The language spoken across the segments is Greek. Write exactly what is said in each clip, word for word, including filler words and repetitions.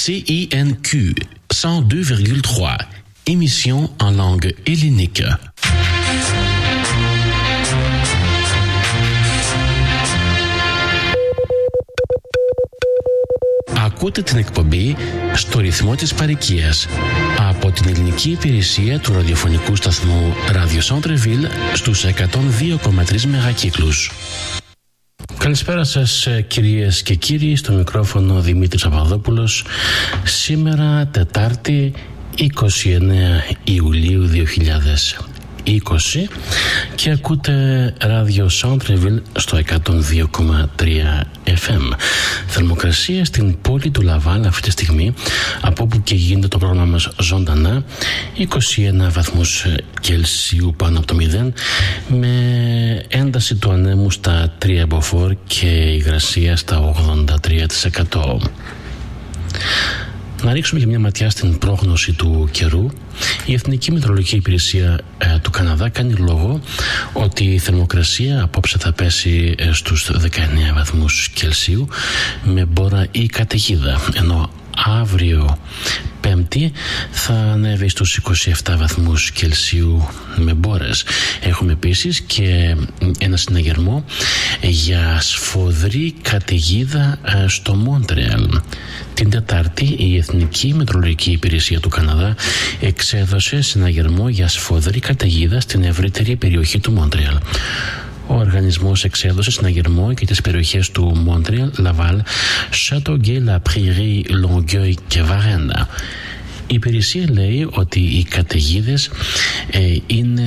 C I N Q cent deux virgule trois, émission en langue hellénique. Ακούτε την εκπομπή στο ρυθμό της παροικίας από την ελληνική υπηρεσία του ραδιοφωνικού σταθμού Radio Centre-Ville στους εκατόν δύο κόμμα τρία μεγακύκλους. Καλησπέρα σας κυρίες και κύριοι, στο μικρόφωνο Δημήτρης Παπαδόπουλος. Σήμερα Τετάρτη είκοσι εννέα Ιουλίου δύο χιλιάδες είκοσι και ακούτε Radio Centre-Ville στο εκατόν δύο κόμμα τρία εφ εμ. Θερμοκρασία στην πόλη του Λαβάλ αυτή τη στιγμή, από όπου και γίνεται το πρόγραμμα μας ζωντανά, είκοσι ένα βαθμούς Κελσίου πάνω από το μηδέν, με ένταση του ανέμου στα τρία μποφόρ και υγρασία στα ογδόντα τρία τοις εκατό. Να ρίξουμε και μια ματιά στην πρόγνωση του καιρού. Η Εθνική Μετεωρολογική Υπηρεσία ε, του Καναδά κάνει λόγο ότι η θερμοκρασία απόψε θα πέσει ε, στους δεκαεννέα βαθμούς Κελσίου με μπόρα ή καταιγίδα, ενώ αύριο Πέμπτη θα ανέβει στους είκοσι επτά βαθμούς Κελσίου με μπόρες. Έχουμε επίσης και ένα συναγερμό για σφοδρή καταιγίδα στο Μόντρεαλ. Την Τετάρτη η Εθνική Μετεωρολογική Υπηρεσία του Καναδά εξέδωσε συναγερμό για σφοδρή καταιγίδα στην ευρύτερη περιοχή του Μόντρεαλ. Ο οργανισμός εξέδωσε συναγερμό και τις περιοχές του Μόντρεαλ, Λαβάλ, Châteauguay, La Prairie, Longueuil και Βαρένα. Η υπηρεσία λέει ότι οι καταιγίδες ε, είναι...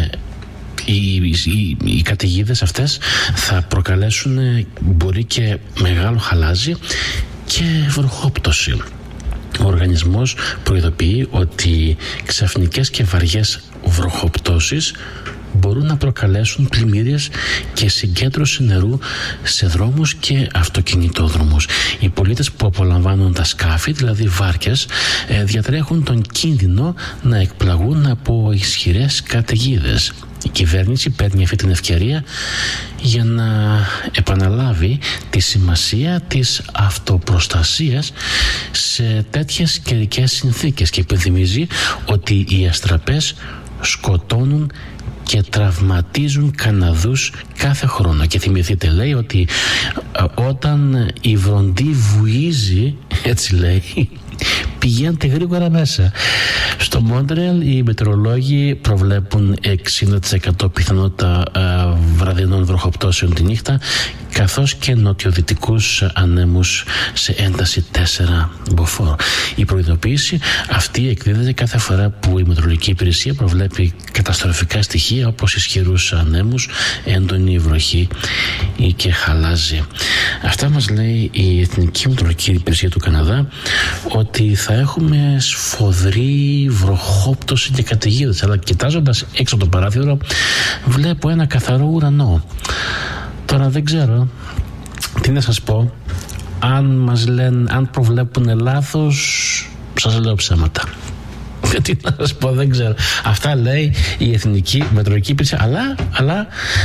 Οι, οι, οι καταιγίδες αυτές θα προκαλέσουν μπορεί και μεγάλο χαλάζι και βροχόπτωση. Ο οργανισμός προειδοποιεί ότι ξαφνικές και βαριές βροχοπτώσεις μπορούν να προκαλέσουν πλημμύρες και συγκέντρωση νερού σε δρόμους και αυτοκινητόδρομους. Οι πολίτες που απολαμβάνουν τα σκάφη, δηλαδή βάρκες, διατρέχουν τον κίνδυνο να εκπλαγούν από ισχυρές καταιγίδες. Η κυβέρνηση παίρνει αυτή την ευκαιρία για να επαναλάβει τη σημασία της αυτοπροστασίας σε τέτοιες καιρικές συνθήκες και υπενθυμίζει ότι οι αστραπές σκοτώνουν και τραυματίζουν Καναδούς κάθε χρόνο. Και θυμηθείτε, λέει, ότι όταν η βροντή βουίζει, έτσι λέει, πηγαίνετε γρήγορα μέσα. Στο Μόντρεαλ οι μετεωρολόγοι προβλέπουν εξήντα τοις εκατό πιθανότητα α, βραδινών βροχοπτώσεων τη νύχτα, καθώς και νοτιοδυτικούς ανέμους σε ένταση τέσσερα μποφόρ. Η προειδοποίηση αυτή εκδίδεται κάθε φορά που η Μετεωρολογική Υπηρεσία προβλέπει καταστροφικά στοιχεία όπως ισχυρούς ανέμους, έντονη βροχή ή και χαλάζι. Αυτά μας λέει η Εθνική Μετεωρολογική Υπηρεσία του Καναδά, ότι θα έχουμε σφοδρή βροχόπτωση και καταιγίδες. Αλλά κοιτάζοντας έξω από το παράθυρο βλέπω ένα καθαρό ουρανό. Τώρα δεν ξέρω τι να σας πω. Αν μας λένε, αν προβλέπουν λάθος, σας λέω ψέματα. Τι να σας πω, δεν ξέρω. Αυτά λέει η Εθνική Μετεωρολογική Υπηρεσία. Αλλά, αλλά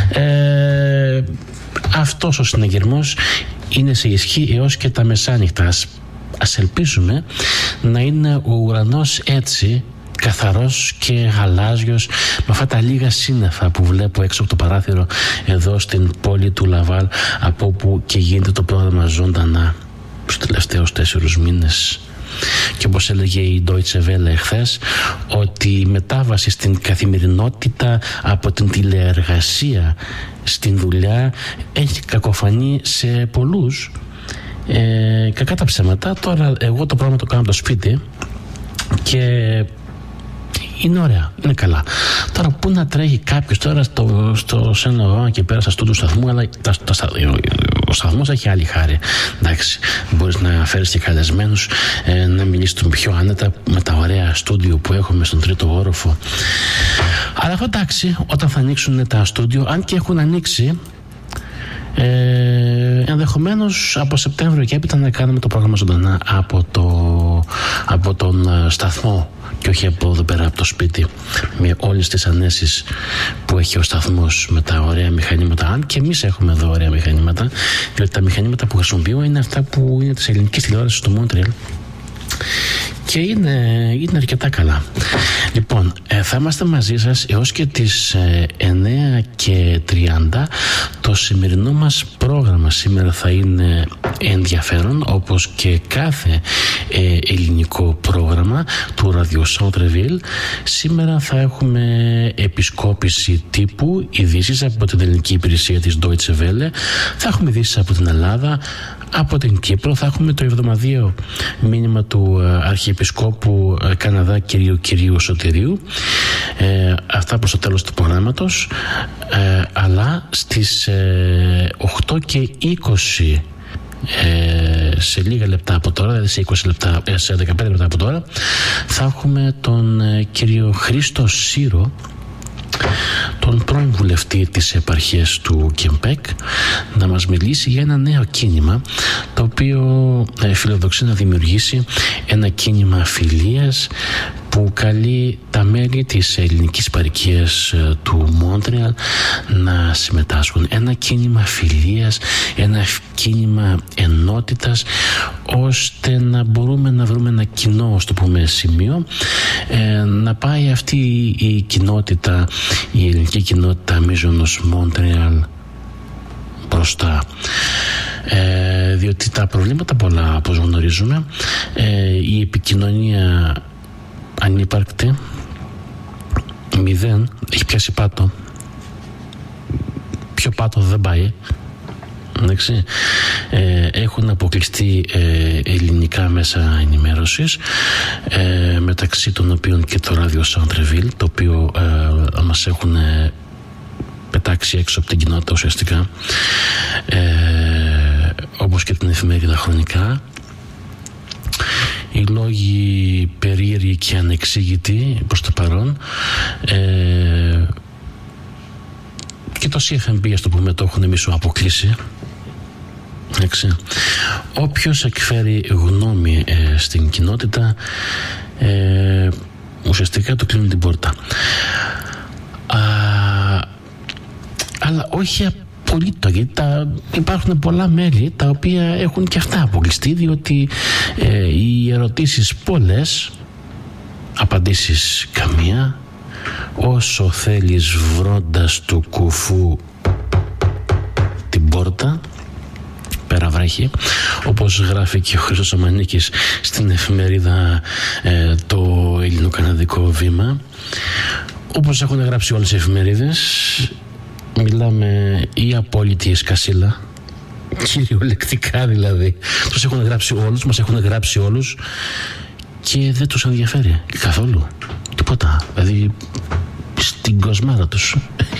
ε, αυτός ο συναγερμός είναι σε ισχύ έως και τα μεσάνυχτα. Ας ελπίζουμε να είναι ο ουρανός έτσι καθαρός και γαλάζιος, με αυτά τα λίγα σύννεφα που βλέπω έξω από το παράθυρο εδώ στην πόλη του Λαβάλ, από όπου και γίνεται το πρόγραμμα ζωντανά στους τελευταίους τέσσερους μήνες. Και όπως έλεγε η Deutsche Welle εχθές, ότι η μετάβαση στην καθημερινότητα από την τηλεεργασία στην δουλειά έχει κακοφανεί σε πολλούς. Ε, κακά τα ψέματα. Τώρα εγώ το πρόγραμμα το κάνω από το σπίτι και είναι ωραία, είναι καλά. Τώρα πού να τρέχει κάποιος τώρα στο, στο Σεν-Λοράν και πέρα στο του σταθμού, αλλά τα, τα, ο σταθμός έχει άλλη χάρη. Εντάξει, μπορείς να φέρεις και καλεσμένους, ε, να μιλήσεις τον πιο άνετα με τα ωραία στούντιο που έχουμε στον τρίτο όροφο. Αλλά αυτό εντάξει, όταν θα ανοίξουν τα στούντιο, αν και έχουν ανοίξει, Ε, ενδεχομένως από Σεπτέμβριο και έπειτα να κάνουμε το πρόγραμμα ζωντανά από, το, από τον σταθμό και όχι από εδώ πέρα από το σπίτι, με όλες τις ανέσεις που έχει ο σταθμός, με τα ωραία μηχανήματα. Αν και εμείς έχουμε εδώ ωραία μηχανήματα, διότι τα μηχανήματα που χρησιμοποιώ είναι αυτά που είναι της ελληνικής τηλεόρασης του Μόντρεαλ, και είναι, είναι αρκετά καλά. Λοιπόν, ε, θα είμαστε μαζί σας έως και τις ε, εννιά και τριάντα. Το σημερινό μας πρόγραμμα σήμερα θα είναι ενδιαφέρον, όπως και κάθε ε, ελληνικό πρόγραμμα του Radio Centre-Ville. Σήμερα θα έχουμε επισκόπηση τύπου, ειδήσεις από την ελληνική υπηρεσία της Deutsche Welle, θα έχουμε ειδήσεις από την Ελλάδα, από την Κύπρο, θα έχουμε το εβδομαδιαίο μήνυμα του Αρχιεπισκόπου Καναδά κυρίου κυρίου Σωτηρίου, ε, αυτά προς το τέλος του προγράμματος, ε, αλλά στις ε, οκτώ και είκοσι ε, σε λίγα λεπτά από τώρα, δηλαδή σε, είκοσι λεπτά, ε, σε δεκαπέντε λεπτά από τώρα, θα έχουμε τον ε, κύριο Χρήστο Σύρο, τον πρώην βουλευτή της επαρχίας του Κεμπέκ, να μας μιλήσει για ένα νέο κίνημα το οποίο ε, φιλοδοξεί να δημιουργήσει ένα κίνημα φιλίας που καλεί τα μέλη της ελληνικής παροικίας ε, του Μόντρεαλ να συμμετάσχουν. Ένα κίνημα φιλίας, ένα κίνημα ενότητας, ώστε να μπορούμε να βρούμε ένα κοινό, ως το πούμε, σημείο, ε, να πάει αυτή η κοινότητα, η ελληνική κοινότητα μείζωνος Μόντρεαλ μπροστά. Ε, διότι τα προβλήματα πολλά, όπως γνωρίζουμε, ε, η επικοινωνία ανύπαρκτη, μηδέν, έχει πιάσει πάτο, πιο πάτο δεν πάει. Εντάξει. Ε, έχουν αποκλειστεί ε, ελληνικά μέσα ενημέρωσης, ε, μεταξύ των οποίων και το Radio Centre-Ville, το οποίο ε, μας έχουν ε, πετάξει έξω από την κοινότητα ουσιαστικά, ε, όπως και την εφημερίδα Χρονικά. Οι λόγοι περίεργοι και ανεξήγητοι προς το παρόν, ε, και το σι εφ εμ μπι, ας το πούμε, το έχουν μισό αποκλείσει. Εντάξει. Όποιος εκφέρει γνώμη ε, στην κοινότητα, ε, ουσιαστικά του κλείνουν την πόρτα. Α, αλλά όχι απολύτως, γιατί τα, υπάρχουν πολλά μέλη τα οποία έχουν και αυτά αποκλειστεί, διότι ε, οι ερωτήσεις πολλές, απαντήσεις καμία. Όσο θέλεις βρώντας του κουφού την πόρτα, πέρα βρέχει, όπως γράφει και ο Χρήστος Αμανίκης στην εφημερίδα ε, το Ελληνοκαναδικό Βήμα, όπως έχουν γράψει όλες οι εφημερίδες. Μιλάμε η απόλυτη εσκασίλα, κυριολεκτικά δηλαδή. Τους έχουν γράψει όλους, μας έχουν γράψει όλους και δεν τους ενδιαφέρει καθόλου τίποτα, δηλαδή στην κοσμάρα τους.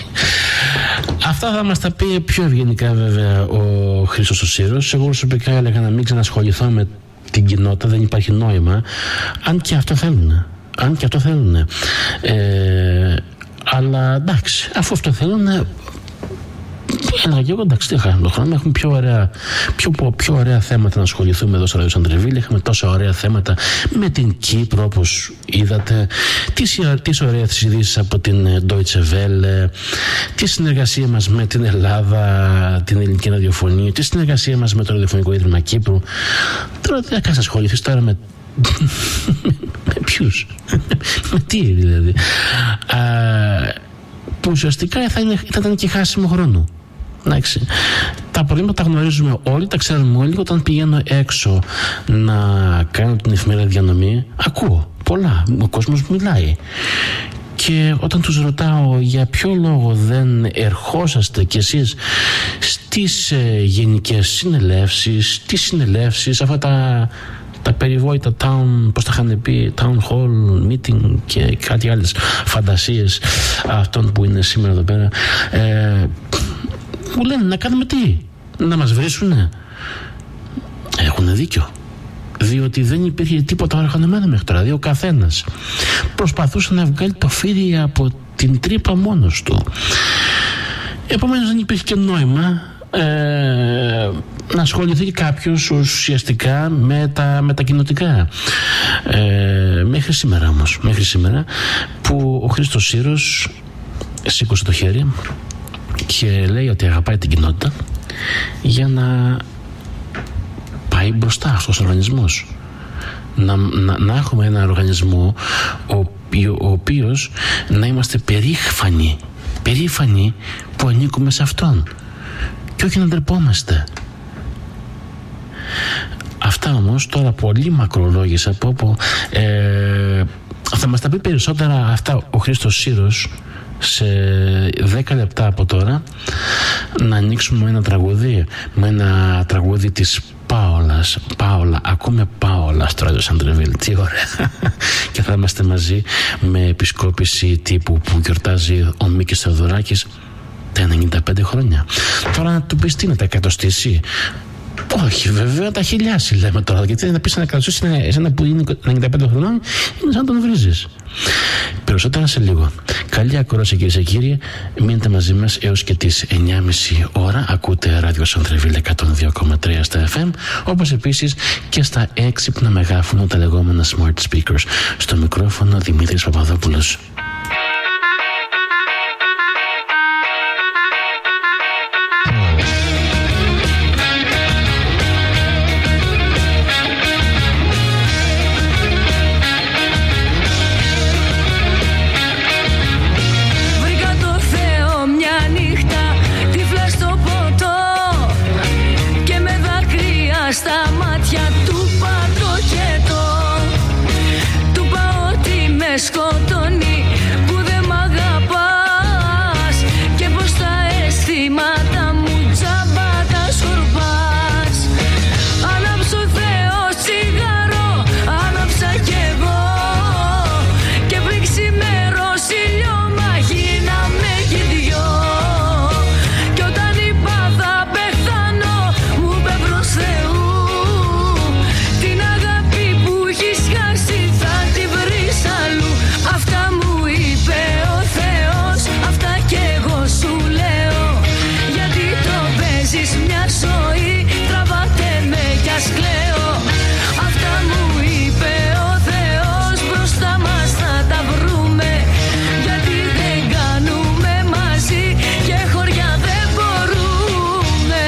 Αυτά θα μας τα πει πιο ευγενικά βέβαια ο Χρήστος ο Σύρος. Εγώ προσωπικά έλεγα να μην ξανασχοληθώ με την κοινότητα, δεν υπάρχει νόημα, αν και αυτό θέλουν, αν και αυτό θέλουν. Ε, αλλά εντάξει, αφού αυτό θέλουν, έλεγα και εγώ, εντάξει, τι είχαμε τον χρόνο, έχουμε πιο ωραία, πιο, πιο ωραία θέματα να ασχοληθούμε εδώ στο Radio Centre-Ville. Είχαμε τόσα ωραία θέματα με την Κύπρο, όπως είδατε, τις, τις ωραίες ειδήσεις από την Deutsche Welle, τη συνεργασία μας με την Ελλάδα, την ελληνική ραδιοφωνία, τη συνεργασία μας με το Ραδιοφωνικό Ίδρυμα Κύπρου. Τώρα τι θα κάνεις, ασχοληθείς τώρα με με ποιους, με τι δηλαδή, α, που ουσιαστικά θα, είναι, θα ήταν και χάσιμο χρόνο. Εντάξει. Τα προβλήματα τα γνωρίζουμε όλοι, τα ξέρουμε όλοι. Όταν πηγαίνω έξω να κάνω την εφημερίδα διανομή, ακούω πολλά, ο κόσμος μιλάει. Και όταν τους ρωτάω για ποιο λόγο δεν ερχόσαστε κι εσείς στις ε, γενικές συνελεύσεις, στις συνελεύσεις, αυτά τα, τα περιβόητα town, πώς τα είχαν πει, town hall meeting και κάτι άλλες φαντασίες αυτών που είναι σήμερα εδώ πέρα, ε, μου λένε να κάνουμε τι, να μας βρίσουνε. Έχουν δίκιο, διότι δεν υπήρχε τίποτα οργανωμένο μέχρι τώρα. Δηλαδή ο καθένας προσπαθούσε να βγάλει το φίδι από την τρύπα μόνος του. Επομένως δεν υπήρχε και νόημα ε, να ασχοληθεί κάποιος ουσιαστικά με τα, με τα κοινοτικά. Ε, μέχρι σήμερα όμως, μέχρι σήμερα που ο Χρήστος Σύρος σήκωσε το χέρι και λέει ότι αγαπάει την κοινότητα για να πάει μπροστά αυτός ο οργανισμός. να, να, να έχουμε ένα οργανισμό ο, ο οποίος να είμαστε περήφανοι, περήφανοι που ανήκουμε σε αυτόν και όχι να ντρεπόμαστε. Αυτά όμως τώρα πολύ μακρολόγησα από όπου ε, θα μας τα πει περισσότερα αυτά ο Χρήστος Σύρος σε δέκα λεπτά από τώρα. Να ανοίξουμε με ένα τραγούδι, με ένα τραγούδι της Πάολας. Πάολα, ακούμε Πάολα στο Ράδιο Σαντρεβίλ. Τι ωραία. Και θα είμαστε μαζί με επισκόπηση τύπου που γιορτάζει ο Μίκης Θεοδωράκης τα ενενήντα πέντε χρόνια. Τώρα να του πεις τι είναι, τα εκατοστήσει? Όχι, βέβαια, τα χιλιάσει λέμε τώρα. Γιατί να πει ένα εκατοστήσει εσένα που είναι ενενήντα πέντε χρονών, είναι σαν να τον βρίζεις. Περισσότερα σε λίγο. Καλή ακρόαση, κυρίες και κύριοι. Μείνετε μαζί μας έως και τις εννιά και μισή ώρα. Ακούτε Ράδιο Σαντρεβίλ εκατόν δύο κόμμα τρία στα εφ εμ, όπως επίσης και στα έξυπνα μεγάφωνα, τα λεγόμενα smart speakers. Στο μικρόφωνο Δημήτρης Παπαδόπουλος. Στα μάτια του πατροχέτο, του είπα ότι με σκοτώνει που δεν μ' αγαπάς και πως τα αισθήματα μου τζάμπα τα σκορπάς. Άναψε ο Θεός τσιγάρο, άναψα κι εγώ και πριν ξημερώσει λιώμα γίναμε κι δυο. Κι όταν είπα θα πεθάνω μου είπε προς Θεού, μια ζωή, τραβάτε με κι ας κλαίω. Αυτά μου είπε ο Θεός, μπροστά μας θα τα βρούμε. Γιατί δεν κάνουμε μαζί και χωριά δεν μπορούμε.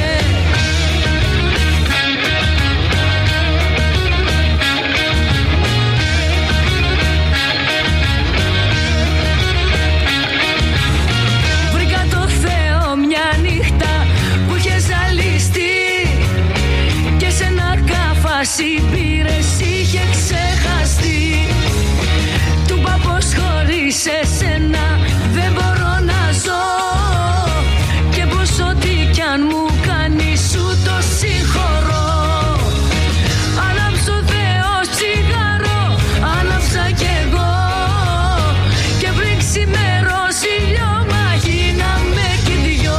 Βρήκα το Θεό μια νύχτα που είχε ζαλιστεί και σε ένα κάφαση πήρες, είχε ξεχαστεί. Του είπα πως χωρίς εσένα δεν μπορώ να ζω και πως ό,τι κι αν μου κάνει σου το συγχωρώ. Άναψε ο Θεός τσιγάρο, άναψα κι εγώ και πριν ξημερώσει λιώμα γίναμε κι δυο.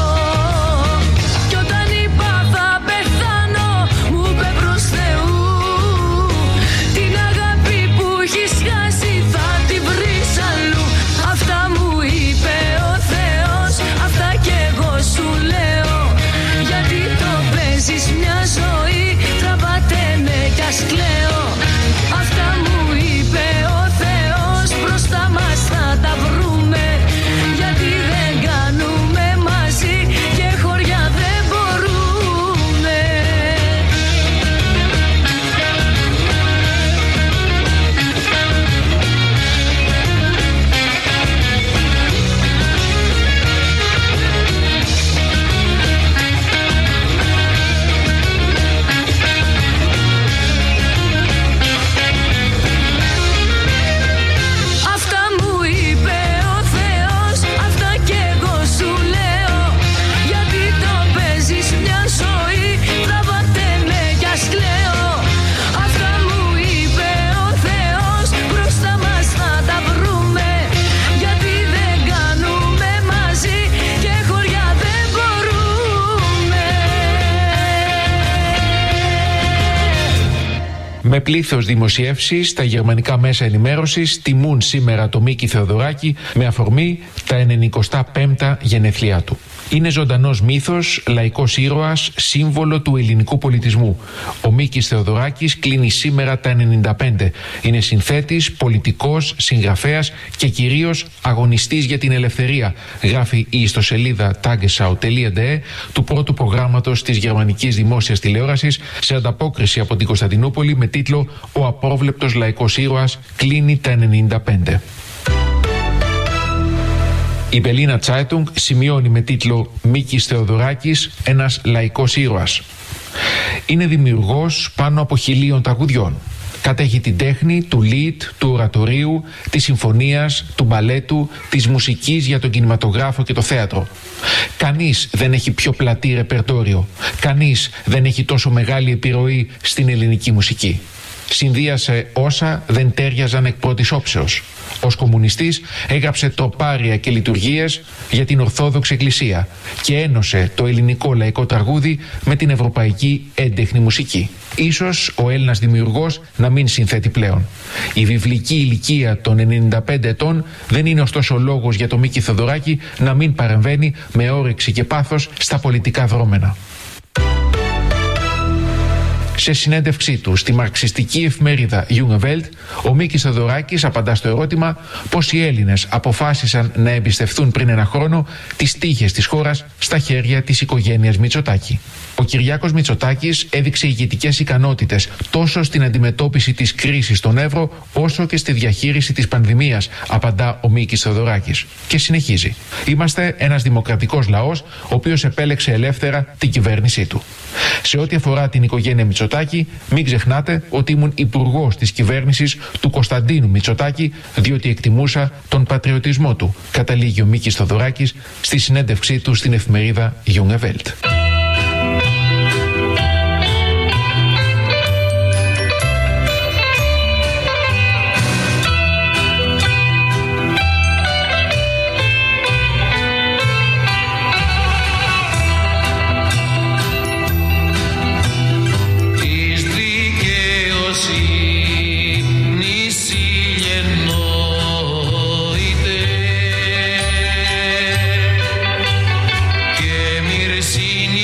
Την αγάπη που έχεις χάσει θα τη βρεις αλλού. Αυτά μου είπε ο Θεός, αυτά κι εγώ σου λέω. Γιατί το παίζεις μια ζωή, τραβάτε με κι ας κλαίω. Αυτά μου είπε ο Θεός, μπροστά μας θα τα βρούμε. Γιατί δεν κάνουμε μαζί και χωριά δεν μπορούμε. Αυτά μου είπε ο Θεός, αυτά κι εγώ σου λέω. Γιατί το παίζεις μια ζωή, τραβάτε με κι ας κλαίω. Αυτά μου είπε ο Θεός, μπροστά μας θα τα βρούμε. Γιατί δεν κάνουμε μαζί και χωριά δεν μπορούμε. Με πλήθος δημοσιεύσεις, τα γερμανικά μέσα ενημέρωσης τιμούν σήμερα το Μίκη Θεοδωράκη με αφορμή τα ενενηκοστά πέμπτα γενεθλιά του. Είναι ζωντανός μύθος, λαϊκός ήρωας, σύμβολο του ελληνικού πολιτισμού. Ο Μίκης Θεοδωράκης κλείνει σήμερα τα ενενήντα πέντε. Είναι συνθέτης, πολιτικός, συγγραφέας και κυρίως αγωνιστής για την ελευθερία, γράφει η ιστοσελίδα tagesschau τελεία de του πρώτου προγράμματος της γερμανικής δημόσιας τηλεόρασης, σε ανταπόκριση από την Κωνσταντινούπολη με τίτλο «Ο απρόβλεπτος λαϊκός ήρωας κλείνει τα ενενήντα πέντε». Η Berliner Zeitung σημειώνει με τίτλο «Μίκης Θεοδωράκης, ένας λαϊκός ήρωας». Είναι δημιουργός πάνω από χιλίων τραγουδιών. Κατέχει την τέχνη του lead, του ορατορίου, της συμφωνίας, του μπαλέτου, της μουσικής για τον κινηματογράφο και το θέατρο. Κανείς δεν έχει πιο πλατή ρεπερτόριο. Κανείς δεν έχει τόσο μεγάλη επιρροή στην ελληνική μουσική. Συνδύασε όσα δεν τέριαζαν εκ πρώτης όψεως. Ως κομμουνιστής έγραψε τροπάρια και λειτουργίες για την Ορθόδοξη Εκκλησία και ένωσε το ελληνικό λαϊκό τραγούδι με την ευρωπαϊκή έντεχνη μουσική. Ίσως ο Έλληνας δημιουργός να μην συνθέτει πλέον. Η βιβλική ηλικία των ενενήντα πέντε ετών δεν είναι ωστόσο λόγος για τον Μίκη Θεοδωράκη να μην παρεμβαίνει με όρεξη και πάθος στα πολιτικά δρόμενα. Σε συνέντευξή του στη μαρξιστική εφημερίδα Junge Welt, ο Μίκης Θεοδωράκης απαντά στο ερώτημα πώς οι Έλληνες αποφάσισαν να εμπιστευτούν πριν ένα χρόνο τις τύχες της χώρας στα χέρια της οικογένειας Μητσοτάκη. Ο Κυριάκος Μητσοτάκης έδειξε ηγετικές ικανότητες τόσο στην αντιμετώπιση της κρίσης στον Εύρο όσο και στη διαχείριση της πανδημίας, απαντά ο Μίκης Θεοδωράκης. Και συνεχίζει. Είμαστε ένας δημοκρατικός λαός, ο οποίος επέλεξε ελεύθερα την κυβέρνησή του. Σε ό,τι αφορά την οικογένεια Μητσοτάκη, μην ξεχνάτε ότι ήμουν υπουργός της κυβέρνησης του Κωνσταντίνου Μητσοτάκη, διότι εκτιμούσα τον πατριωτισμό του, καταλήγει ο Μίκης Θεοδωράκης στη συνέντευξή του στην εφημερίδα Junge Welt. Seen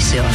ειδήσεων.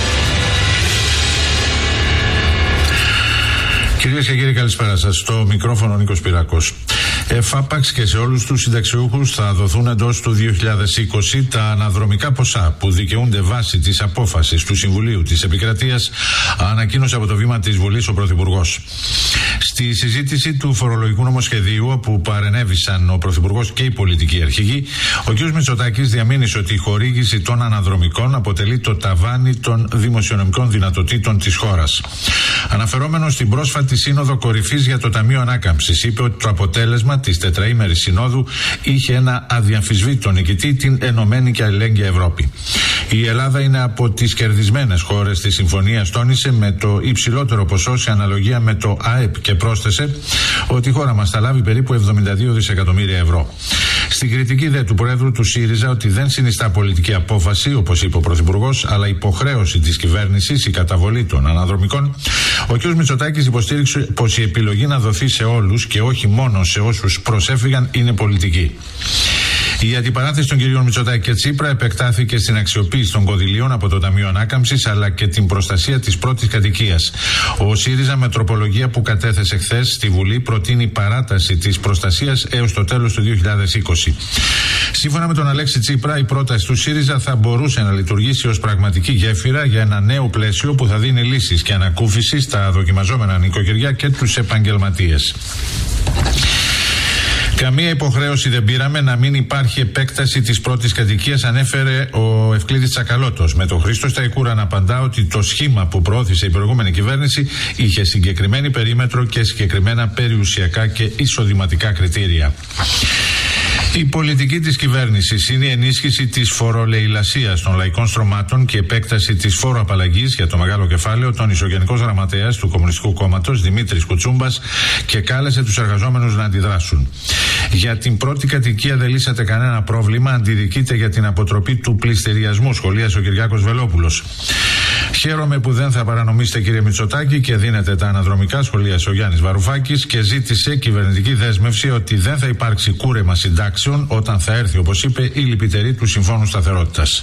Κυρίες και κύριοι, καλησπέρα σας. Στο μικρόφωνο ο Νίκος Πυρακός. Εφάπαξ και σε όλους τους συνταξιούχους θα δοθούν εντός του δύο χιλιάδες είκοσι τα αναδρομικά ποσά που δικαιούνται βάσει της απόφασης του Συμβουλίου της Επικρατείας, ανακοίνωσε από το βήμα της Βουλής ο Πρωθυπουργός. Στη συζήτηση του φορολογικού νομοσχεδίου, όπου παρενέβησαν ο Πρωθυπουργός και οι πολιτικοί αρχηγοί, ο κ. Μητσοτάκης διαμήνυσε ότι η χορήγηση των αναδρομικών αποτελεί το ταβάνι των δημοσιονομικών δυνατοτήτων της χώρας. Αναφερόμενος στην πρόσφατη Σύνοδο Κορυφής για το Ταμείο Ανάκαμψης, είπε ότι το αποτέλεσμα της τετραήμερης συνόδου είχε ένα αδιαμφισβήτητο νικητή, την ενωμένη και αλληλέγγυα Ευρώπη. Η Ελλάδα είναι από τις κερδισμένες χώρες της συμφωνίας, τόνισε, με το υψηλότερο ποσό σε αναλογία με το ΑΕΠ, και πρόσθεσε ότι η χώρα μας θα λάβει περίπου εβδομήντα δύο δισεκατομμύρια ευρώ. Στην κριτική δε του Προέδρου του ΣΥΡΙΖΑ ότι δεν συνιστά πολιτική απόφαση, όπως είπε ο Πρωθυπουργός, αλλά υποχρέωση της κυβέρνησης η καταβολή των αναδρομικών, ο κ. Μητσοτάκης υποστήριξε πως η επιλογή να δοθεί σε όλους και όχι μόνο σε όσους προσέφυγαν είναι πολιτική. Η αντιπαράθεση των κυρίων Μητσοτάκη και Τσίπρα επεκτάθηκε στην αξιοποίηση των κονδυλίων από το Ταμείο Ανάκαμψης, αλλά και την προστασία της πρώτης κατοικίας. Ο ΣΥΡΙΖΑ, με τροπολογία που κατέθεσε χθες στη Βουλή, προτείνει παράταση της προστασίας έως το τέλος του δύο χιλιάδες είκοσι. Σύμφωνα με τον Αλέξη Τσίπρα, η πρόταση του ΣΥΡΙΖΑ θα μπορούσε να λειτουργήσει ως πραγματική γέφυρα για ένα νέο πλαίσιο που θα δίνει λύσεις και ανακούφιση στα δοκιμαζόμενα νοικοκυριά και τους επαγγελματίες. Καμία υποχρέωση δεν πήραμε να μην υπάρχει επέκταση της πρώτης κατοικίας, ανέφερε ο Ευκλήδης Τσακαλώτος, με τον Χρήστο Σταϊκούρα να απαντά ότι το σχήμα που προώθησε η προηγούμενη κυβέρνηση είχε συγκεκριμένη περίμετρο και συγκεκριμένα περιουσιακά και εισοδηματικά κριτήρια. Η πολιτική της κυβέρνησης είναι η ενίσχυση της φορολεηλασίας των λαϊκών στρωμάτων και επέκταση της φόρου-απαλλαγής για το μεγάλο κεφάλαιο, τόνισε ο Γενικός Γραμματέας του Κομμουνιστικού Κόμματος Δημήτρης Κουτσούμπας και κάλεσε τους εργαζόμενους να αντιδράσουν. Για την πρώτη κατοικία δεν λύσατε κανένα πρόβλημα, αντιδικείται για την αποτροπή του πληστηριασμού, σχολίασε ο Κυριάκος Βελόπουλος. Χαίρομαι που δεν θα παρανομήσετε, κύριε Μητσοτάκη, και δίνετε τα αναδρομικά, σχολίασε ο Γιάννης Βαρουφάκης και ζήτησε κυβερνητική δέσμευση ότι δεν θα υπάρξει κούρεμα συντάξεων όταν θα έρθει, όπως είπε, η λυπητερή του Συμφώνου Σταθερότητας.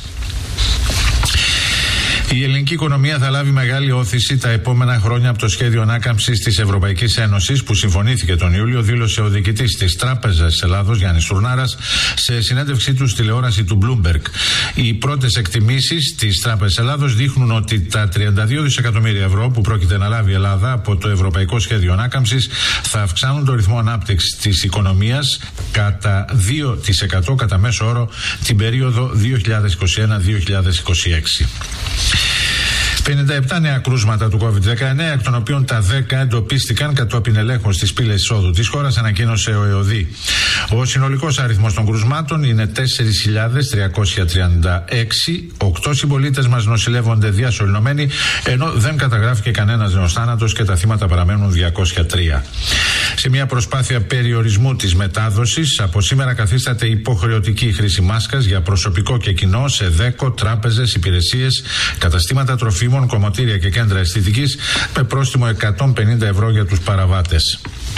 Η ελληνική οικονομία θα λάβει μεγάλη όθηση τα επόμενα χρόνια από το σχέδιο ανάκαμψης της Ευρωπαϊκής Ένωσης που συμφωνήθηκε τον Ιούλιο, δήλωσε ο διοικητής της Τράπεζας της Ελλάδος, Γιάννης Τουρνάρας, σε συνέντευξή του στη τηλεόραση του Bloomberg. Οι πρώτες εκτιμήσεις της Τράπεζας Ελλάδος δείχνουν ότι τα τριάντα δύο δισεκατομμύρια ευρώ που πρόκειται να λάβει η Ελλάδα από το Ευρωπαϊκό Σχέδιο Ανάκαμψης θα αυξάνουν το ρυθμό ανάπτυξης της οικονομίας κατά δύο τοις εκατό κατά μέσο όρο την περίοδο δύο χιλιάδες είκοσι ένα με δύο χιλιάδες είκοσι έξι. πενήντα επτά νέα κρούσματα του κόβιντ δεκαεννέα, εκ των οποίων τα δέκα εντοπίστηκαν κατόπιν ελέγχων στις πύλες εισόδου της χώρας, ανακοίνωσε ο ΕΟΔΗ. Ο συνολικός αριθμός των κρούσματων είναι τέσσερις χιλιάδες τριακόσια τριάντα έξι, οκτώ συμπολίτες μας νοσηλεύονται διασωληνωμένοι, ενώ δεν καταγράφηκε κανένας νέος θάνατος και τα θύματα παραμένουν διακόσια τρία. Σε μια προσπάθεια περιορισμού της μετάδοσης, από σήμερα καθίσταται υποχρεωτική η χρήση μάσκας για προσωπικό και κοινό σε δέκο, τράπεζες, υπηρεσίες, καταστήματα τροφίμων, κομμωτήρια και κέντρα αισθητικής, με πρόστιμο εκατόν πενήντα ευρώ για τους παραβάτες.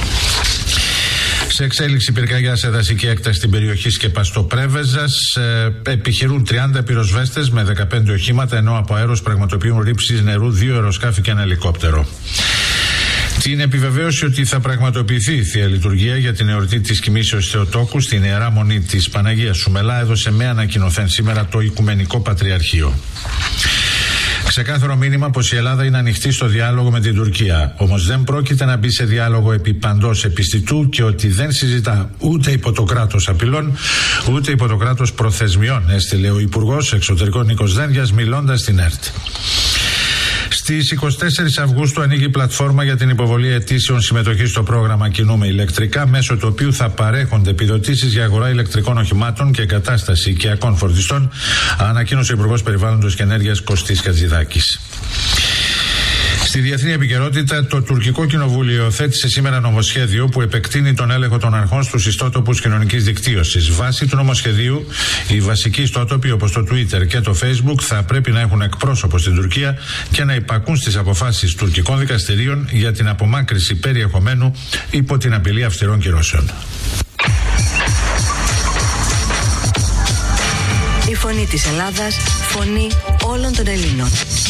Σε εξέλιξη πυρκαγιά σε δασική έκταση στην περιοχή Σκεπαστοπρέβεζας, ε, επιχειρούν τριάντα πυροσβέστες με δεκαπέντε οχήματα, ενώ από αέρος πραγματοποιούν ρήψεις νερού δύο αεροσκάφη και ένα ελικόπτερο. Την επιβεβαίωση ότι θα πραγματοποιηθεί η Θεία Λειτουργία για την εορτή της Κοιμήσεως Θεοτόκου στην Ιερά Μονή της Παναγίας Σουμελά έδωσε με ανακοινωθέν σήμερα το Οικουμενικό Πατριαρχείο. Ξεκάθαρο μήνυμα πως η Ελλάδα είναι ανοιχτή στο διάλογο με την Τουρκία. Όμως δεν πρόκειται να μπει σε διάλογο επί παντός επιστητού και ότι δεν συζητά ούτε υπό το κράτος απειλών, ούτε υπό το κράτος προθεσμιών, έστειλε ο Υπουργός Εξωτερικών Νίκος Δένδιας μιλώντας στην ΕΡΤ. Στις εικοστή τέταρτη Αυγούστου ανοίγει η πλατφόρμα για την υποβολή αιτήσεων συμμετοχής στο πρόγραμμα Κινούμε Ηλεκτρικά, μέσω του οποίου θα παρέχονται επιδοτήσεις για αγορά ηλεκτρικών οχημάτων και εγκατάσταση οικιακών φορτιστών, ανακοίνωσε ο Υπουργός Περιβάλλοντος και Ενέργειας Κωστής Χατζηδάκης. Στη διεθνή επικαιρότητα, το τουρκικό κοινοβούλιο θέτησε σήμερα νομοσχέδιο που επεκτείνει τον έλεγχο των αρχών στους ιστότοπους κοινωνικής δικτύωσης. Βάσει του νομοσχεδίου, οι βασικοί ιστότοποι όπως το Twitter και το Facebook θα πρέπει να έχουν εκπρόσωπο στην Τουρκία και να υπακούν στις αποφάσεις τουρκικών δικαστηρίων για την απομάκρυση περιεχομένου υπό την απειλή αυστηρών κυρώσεων. Η Φωνή της Ελλάδας, φωνή όλων των Ελλήνων.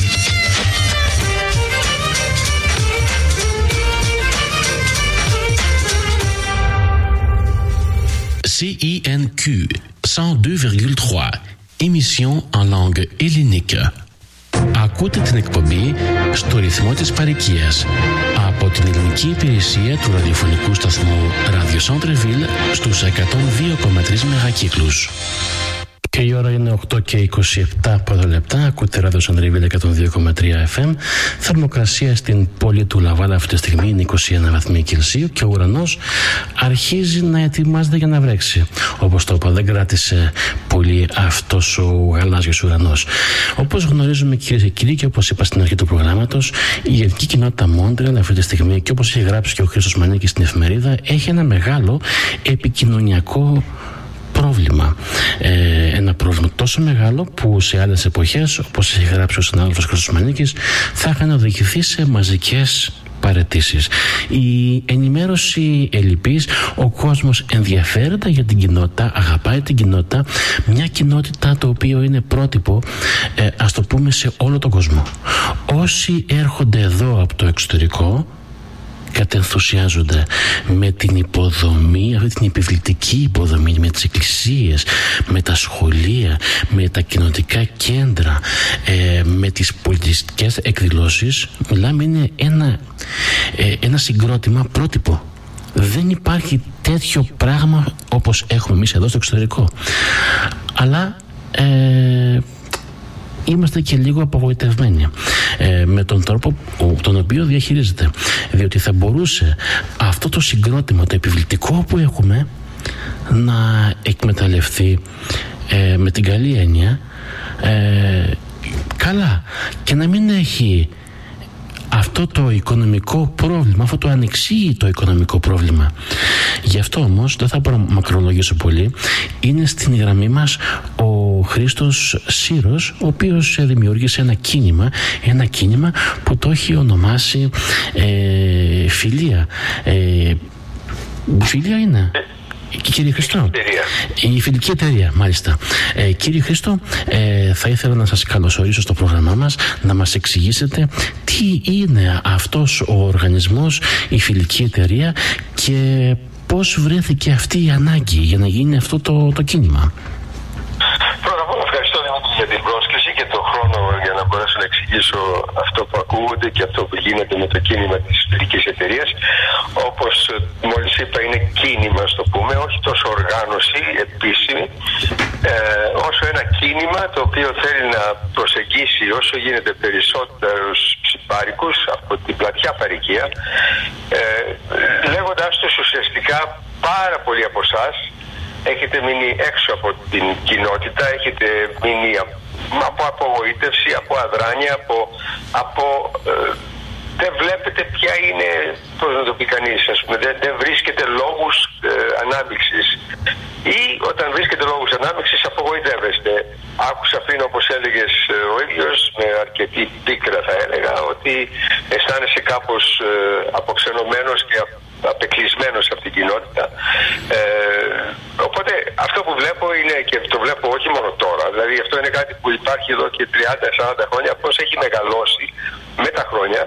C I N Q cent deux virgule trois, émission en langue hellénique. Ακούτε την εκπομπή στο ρυθμό της παροικίας από την ελληνική υπηρεσία του ραδιοφωνικού σταθμού Radio Centre-Ville στους εκατόν δύο κόμμα τρία μεγακύκλους. Και η ώρα είναι οκτώ και είκοσι επτά πρώτα λεπτά. Ακούτε Radio Centre-Ville εκατόν δύο κόμμα τρία εφ εμ. Θερμοκρασία στην πόλη του Λαβάλα αυτή τη στιγμή είναι είκοσι ένα βαθμοί Κελσίου και ο ουρανός αρχίζει να ετοιμάζεται για να βρέξει. Όπως το είπα, δεν κράτησε πολύ αυτός ο γαλάζιος ουρανός. Όπως γνωρίζουμε, κυρίες και κύριοι, και όπως είπα στην αρχή του προγράμματος, η ελληνική κοινότητα Μόντρεαλ αυτή τη στιγμή, και όπως έχει γράψει και ο Χρήστος Μανίκης στην εφημερίδα, έχει ένα μεγάλο επικοινωνιακό πρόβλημα. Ε, ένα πρόβλημα τόσο μεγάλο που σε άλλες εποχές, όπως έχει γράψει ο συνάδελφος Χρήστος Μανίκης, θα είχαν οδηγηθεί σε μαζικές παραιτήσεις. Η ενημέρωση ελλειπής, ο κόσμος ενδιαφέρεται για την κοινότητα, αγαπάει την κοινότητα, μια κοινότητα το οποίο είναι πρότυπο, ε, ας το πούμε, σε όλο τον κόσμο. Όσοι έρχονται εδώ από το εξωτερικό κατενθουσιάζονται με την υποδομή, αυτή την επιβλητική υποδομή, με τις εκκλησίες, με τα σχολεία, με τα κοινοτικά κέντρα, ε, με τις πολιτιστικές εκδηλώσεις. Μιλάμε, είναι ένα, ε, ένα συγκρότημα πρότυπο. Δεν υπάρχει τέτοιο πράγμα όπως έχουμε εμείς εδώ στο εξωτερικό. Αλλά ε, είμαστε και λίγο απογοητευμένοι ε, με τον τρόπο τον οποίο διαχειρίζεται, διότι θα μπορούσε αυτό το συγκρότημα, το επιβλητικό που έχουμε, να εκμεταλλευτεί ε, με την καλή έννοια ε, καλά και να μην έχει αυτό το οικονομικό πρόβλημα, αυτό το ανεξήγητο οικονομικό πρόβλημα. Γι' αυτό όμως δεν θα μπορώ να μακρολογήσω πολύ. Είναι στην γραμμή μας ο Χρήστος Σύρος, ο οποίος δημιούργησε ένα κίνημα, ένα κίνημα που το έχει ονομάσει ε, Φιλία. Ε, φιλία είναι. Κύριε Χριστό, η φιλική εταιρεία, μάλιστα. Ε, κύριε Χριστό, ε, θα ήθελα να σας καλωσορίσω στο πρόγραμμά μας, να μας εξηγήσετε τι είναι αυτός ο οργανισμός, η φιλική εταιρεία, και πώς βρέθηκε αυτή η ανάγκη για να γίνει αυτό το, το κίνημα. Πρώτα απ' όλα ευχαριστώ για την πρόσκληση και τον χρόνο για να μπορέσω να εξηγήσω αυτό που ακούγονται και αυτό που γίνεται με το κίνημα της φιλικής εταιρείας. Όπως μόλις είπα, είναι κίνημα, στο πούμε, όχι τόσο οργάνωση επίσημη, ε, όσο ένα κίνημα το οποίο θέλει να προσεγγίσει όσο γίνεται περισσότερους ψηπάρικους από την πλατιά παροικία, ε, λέγοντάς τους ουσιαστικά πάρα πολλοί από εσάς έχετε μείνει έξω από την κοινότητα, έχετε μείνει από απογοήτευση, από αδράνεια, από, από ε, δεν βλέπετε ποια είναι, πώς να το πει κανείς, ας πούμε, δεν, δεν βρίσκετε λόγους ε, ανάπτυξης. Ή όταν βρίσκετε λόγους ανάπτυξης απογοητεύεστε. Άκουσα πριν, όπως έλεγες ε, ο ίδιος, με αρκετή πίκρα θα έλεγα, ότι αισθάνεσαι κάπως ε, αποξενωμένος και απεκλεισμένος από την κοινότητα. Ε, οπότε αυτό που βλέπω είναι, και το βλέπω όχι μόνο τώρα, δηλαδή αυτό είναι κάτι που υπάρχει εδώ και τριάντα σαράντα χρόνια, πώς έχει μεγαλώσει με τα χρόνια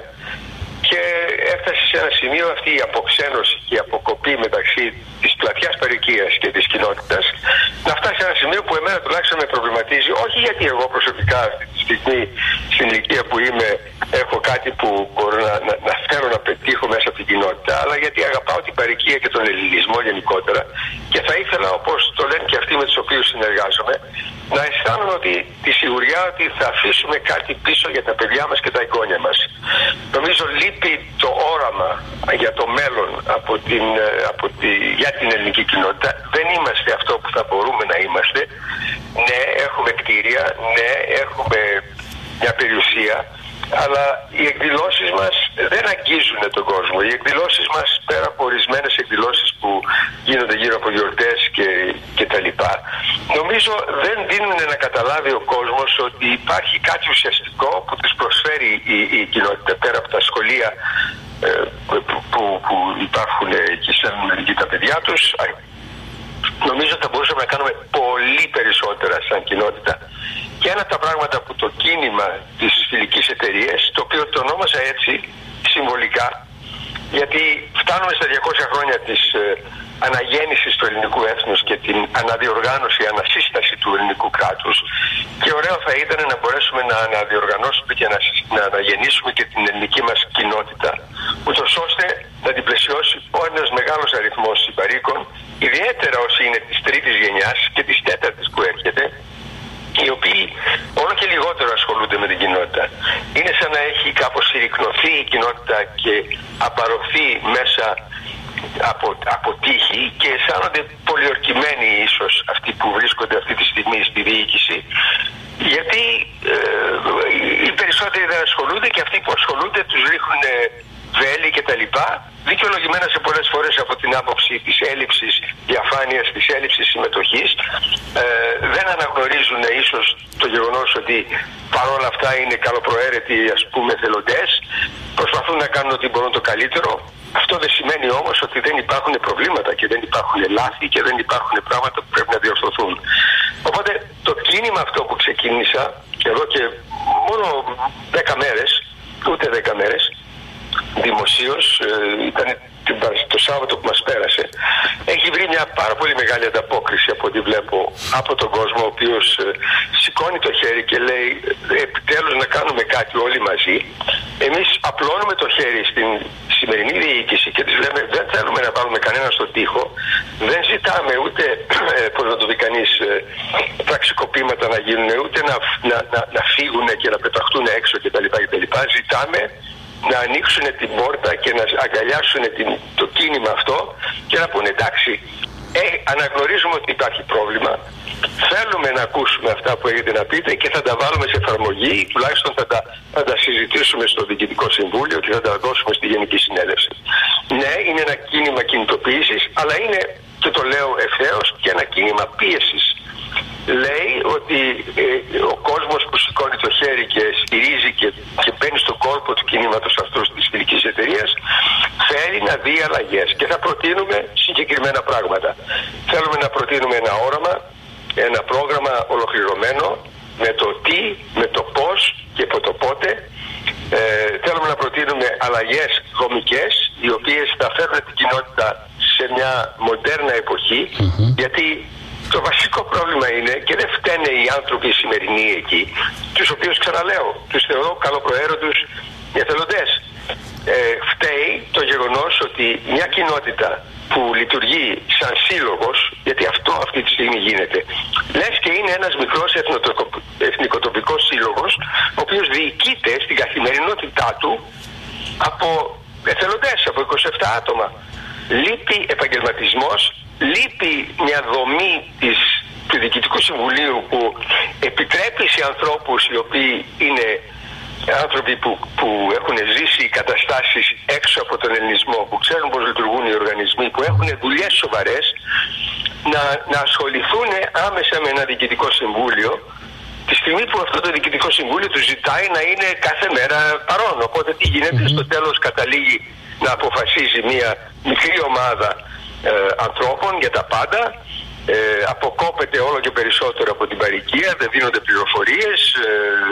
και έφτασε σε ένα σημείο αυτή η αποξένωση και η αποκοπή μεταξύ της πλατιάς παροικίας και της κοινότητας να φτάσει σε ένα σημείο που εμένα τουλάχιστον με προβληματίζει, όχι γιατί εγώ προσωπικά αυτή τη στιγμή στην ηλικία που είμαι έχω κάτι που μπορώ να, να, να θέλω να πετύχω μέσα από την κοινότητα, αλλά γιατί αγαπάω την παροικία και τον ελληνισμό γενικότερα και θα ήθελα, όπως το λένε και αυτοί με τους οποίους συνεργάζομαι, να αισθάνομαι ότι τη σιγουριά ότι θα αφήσουμε κάτι πίσω για τα παιδιά μας και τα εγγόνια μας. Νομίζω λείπει το όραμα για το μέλλον από την, από τη, για την ελληνική κοινότητα. Δεν είμαστε αυτό που θα μπορούμε να είμαστε. Ναι, έχουμε κτίρια, ναι, έχουμε μια περιουσία, αλλά οι εκδηλώσεις μας δεν αγγίζουν τον κόσμο. Οι εκδηλώσεις μας, πέρα από ορισμένες εκδηλώσεις που γίνονται γύρω από γιορτές και, και τα λοιπά, νομίζω δεν δίνουν να καταλάβει ο κόσμος ότι υπάρχει κάτι ουσιαστικό που τους προσφέρει η, η κοινότητα, πέρα από τα σχολεία ε, που, που, που υπάρχουν και στέλνουν εκεί τα παιδιά τους, νομίζω ότι θα μπορούσαμε να κάνουμε πολύ περισσότερα σαν κοινότητα. Και ένα από τα πράγματα που το κίνημα της φιλικής εταιρείας, το οποίο το ονόμασα έτσι συμβολικά, γιατί φτάνουμε στα διακόσια χρόνια της ε, αναγέννησης του ελληνικού έθνους και την αναδιοργάνωση, ανασύσταση του ελληνικού κράτους, και ωραίο θα ήταν να μπορέσουμε να αναδιοργανώσουμε και να, να αναγεννήσουμε και την ελληνική μας κοινότητα, ούτως ώστε να την πλαισιώσει ένας μεγάλος αριθμός συμπαρίκων, ιδιαίτερα όσοι είναι της τρίτης γενιάς και της τέταρτης που έρχεται, οι οποίοι όλο και λιγότερο ασχολούνται με την κοινότητα. Είναι σαν να έχει κάπως συρρικνωθεί η κοινότητα και απαρρωθεί μέσα από, από τύχη, και αισθάνονται πολιορκημένοι ίσως αυτοί που βρίσκονται αυτή τη στιγμή στη διοίκηση, γιατί ε, οι περισσότεροι δεν ασχολούνται, και αυτοί που ασχολούνται τους ρίχνουν βέλη και τα λοιπά, δικαιολογημένα σε πολλές φορές από την άποψη της έλλειψης διαφάνειας, της έλλειψης συμμετοχής. Ε, δεν αναγνωρίζουν ίσως το γεγονός ότι παρόλα αυτά είναι καλοπροαίρετοι, ας πούμε, εθελοντές, προσπαθούν να κάνουν ό,τι μπορούν το καλύτερο. Αυτό δεν σημαίνει όμως ότι δεν υπάρχουν προβλήματα και δεν υπάρχουν λάθη και δεν υπάρχουν πράγματα που πρέπει να διορθωθούν. Οπότε το κίνημα αυτό που ξεκίνησα εδώ και μόνο δέκα μέρες, ούτε δέκα μέρες, δημοσίως, ε, ήταν το Σάββατο που μας πέρασε, έχει βρει μια πάρα πολύ μεγάλη ανταπόκριση από ό,τι βλέπω από τον κόσμο, ο οποίος ε, σηκώνει το χέρι και λέει επιτέλους να κάνουμε κάτι όλοι μαζί. Εμείς απλώνουμε το χέρι στην σημερινή διοίκηση και της λέμε δεν θέλουμε να βάλουμε κανένα στον τοίχο, δεν ζητάμε ούτε ε, πώς να το δει κανείς, ε, πραξικοπήματα να γίνουν, ούτε να, να, να, να φύγουν και να πεταχτούν έξω κτλ. Ζητάμε να ανοίξουν την πόρτα και να αγκαλιάσουν την, το κίνημα αυτό και να πούνε εντάξει, ε, αναγνωρίζουμε ότι υπάρχει πρόβλημα, θέλουμε να ακούσουμε αυτά που έχετε να πείτε και θα τα βάλουμε σε εφαρμογή, τουλάχιστον θα τα, θα τα συζητήσουμε στο Διοικητικό Συμβούλιο και θα τα δώσουμε στη Γενική Συνέλευση. Ναι, είναι ένα κίνημα κινητοποίησης, αλλά είναι, και το λέω ευθέως, και ένα κίνημα πίεσης. Λέει ότι ε, ο κόσμος που σηκώνει το χέρι και στηρίζει και, και μπαίνει στον κόλπο του κινήματος αυτού της φιλικής εταιρείας θέλει να δει αλλαγές, και θα προτείνουμε συγκεκριμένα πράγματα. Θέλουμε να προτείνουμε ένα όραμα, ένα πρόγραμμα ολοκληρωμένο με το τι, με το πώς και από το πότε. Ε, θέλουμε να προτείνουμε αλλαγές δομικές, οι οποίες θα φέρουν την κοινότητα σε μια μοντέρνα εποχή, mm-hmm. γιατί το βασικό πρόβλημα είναι, και δεν φταίνε οι άνθρωποι οι σημερινοί εκεί, τους οποίους ξαναλέω, τους θεωρώ καλοπροαίρετους εθελοντές. Ε, φταίει το γεγονός ότι μια κοινότητα που λειτουργεί σαν σύλλογος, γιατί αυτό αυτή τη στιγμή γίνεται, λες και είναι ένας μικρός εθνικοτοπικός σύλλογος, ο οποίος διοικείται στην καθημερινότητά του από εθελοντές, από είκοσι επτά άτομα. Λείπει επαγγελματισμός, λείπει μια δομή της, του Διοικητικού Συμβουλίου που επιτρέπει σε ανθρώπους οι οποίοι είναι άνθρωποι που, που έχουν ζήσει καταστάσεις έξω από τον ελληνισμό, που ξέρουν πώς λειτουργούν οι οργανισμοί, που έχουν δουλειές σοβαρές, να, να ασχοληθούν άμεσα με ένα Διοικητικό Συμβούλιο, τη στιγμή που αυτό το Διοικητικό Συμβούλιο του ζητάει να είναι κάθε μέρα παρόν. Οπότε τι γίνεται, mm-hmm. στο τέλος καταλήγει να αποφασίζει μια μικρή ομάδα ε, ανθρώπων για τα πάντα, ε, αποκόπεται όλο και περισσότερο από την παροικία, δεν δίνονται πληροφορίες, ε,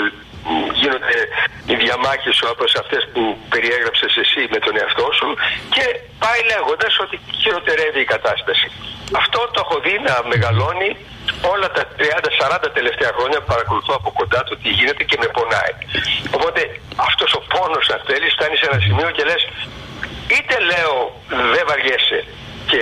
γίνονται οι διαμάχες όπως αυτές που περιέγραψες εσύ με τον εαυτό σου, και πάει λέγοντας ότι χειροτερεύει η κατάσταση. Αυτό το έχω δει να μεγαλώνει όλα τα τριάντα σαράντα τελευταία χρόνια που παρακολουθώ από κοντά το τι γίνεται, και με πονάει. Οπότε αυτός ο πόνος, αν θέλεις, φτάνει σε ένα σημείο και λες είτε λέω δεν βαριέσαι και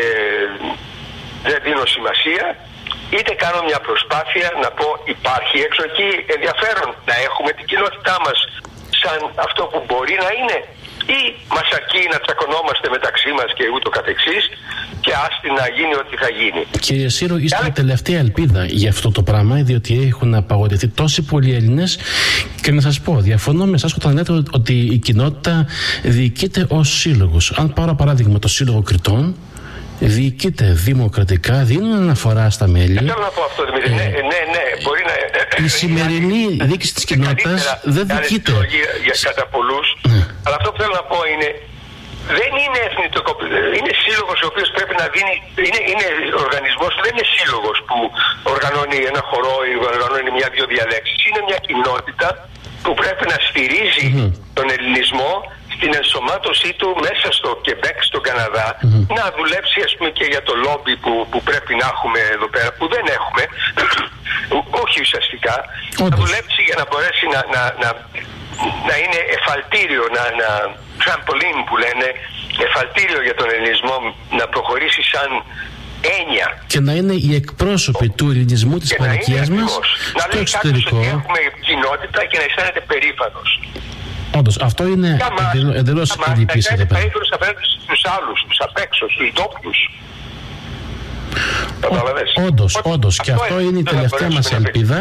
δεν δίνω σημασία, είτε κάνω μια προσπάθεια να πω υπάρχει έξω εκεί ενδιαφέρον να έχουμε την κοινότητά μας σαν αυτό που μπορεί να είναι, ή μας αρκεί να τσακωνόμαστε μεταξύ μας και ούτω καθεξής και άστι να γίνει ό,τι θα γίνει. Κύριε Σύρο, είστε η τελευταία ελπίδα για αυτό το πράγμα, διότι έχουν απαγορευτεί τόσοι πολλοί Έλληνες, και να σας πω, διαφωνώ με εσάς όταν λέτε ότι η κοινότητα διοικείται ως σύλλογος. Αν πάρω παράδειγμα το Σύλλογο Κριτών, διοικείται δημοκρατικά, δίνουν αναφορά στα μέλη. Δεν θέλω να πω αυτό, Δημήτρη. Ε, ναι, ναι, ναι, μπορεί να. Η σημερινή διοίκηση της κοινότητας δεν διοικείται. Για, για κατά πολλούς. Ναι. Αλλά αυτό που θέλω να πω είναι, δεν είναι εθνικό, είναι σύλλογος ο οποίος πρέπει να δίνει, είναι, είναι οργανισμός, δεν είναι σύλλογος που οργανώνει ένα χορό ή οργανώνει μια-δυο διαλέξεις. Είναι μια κοινότητα που πρέπει να στηρίζει mm-hmm. τον ελληνισμό στην ενσωμάτωσή του μέσα στο Κεμπέκ, στον Καναδά, mm-hmm. να δουλέψει ας πούμε και για το λόμπι που, που πρέπει να έχουμε εδώ πέρα, που δεν έχουμε, όχι ουσιαστικά, Όντως. να δουλέψει για να μπορέσει να, να, να, να είναι εφαλτήριο, να, να τραμπολίν που λένε, εφαλτήριο για τον ελληνισμό να προχωρήσει σαν έννοια. Και να είναι οι εκπρόσωποι του ελληνισμού της πανικίας μας στο εξωτερικό. Να έχουμε κοινότητα και να αισθάνεται περήφανος. Όντως, αυτό είναι εντελώς ελλειπής εδώ πέρα. Να αισθάνεται απέναντι στους άλλους, τους απ' έξω, στους ντόπιους. Όντως, όντως. Και αυτό είναι η τελευταία μας ελπίδα.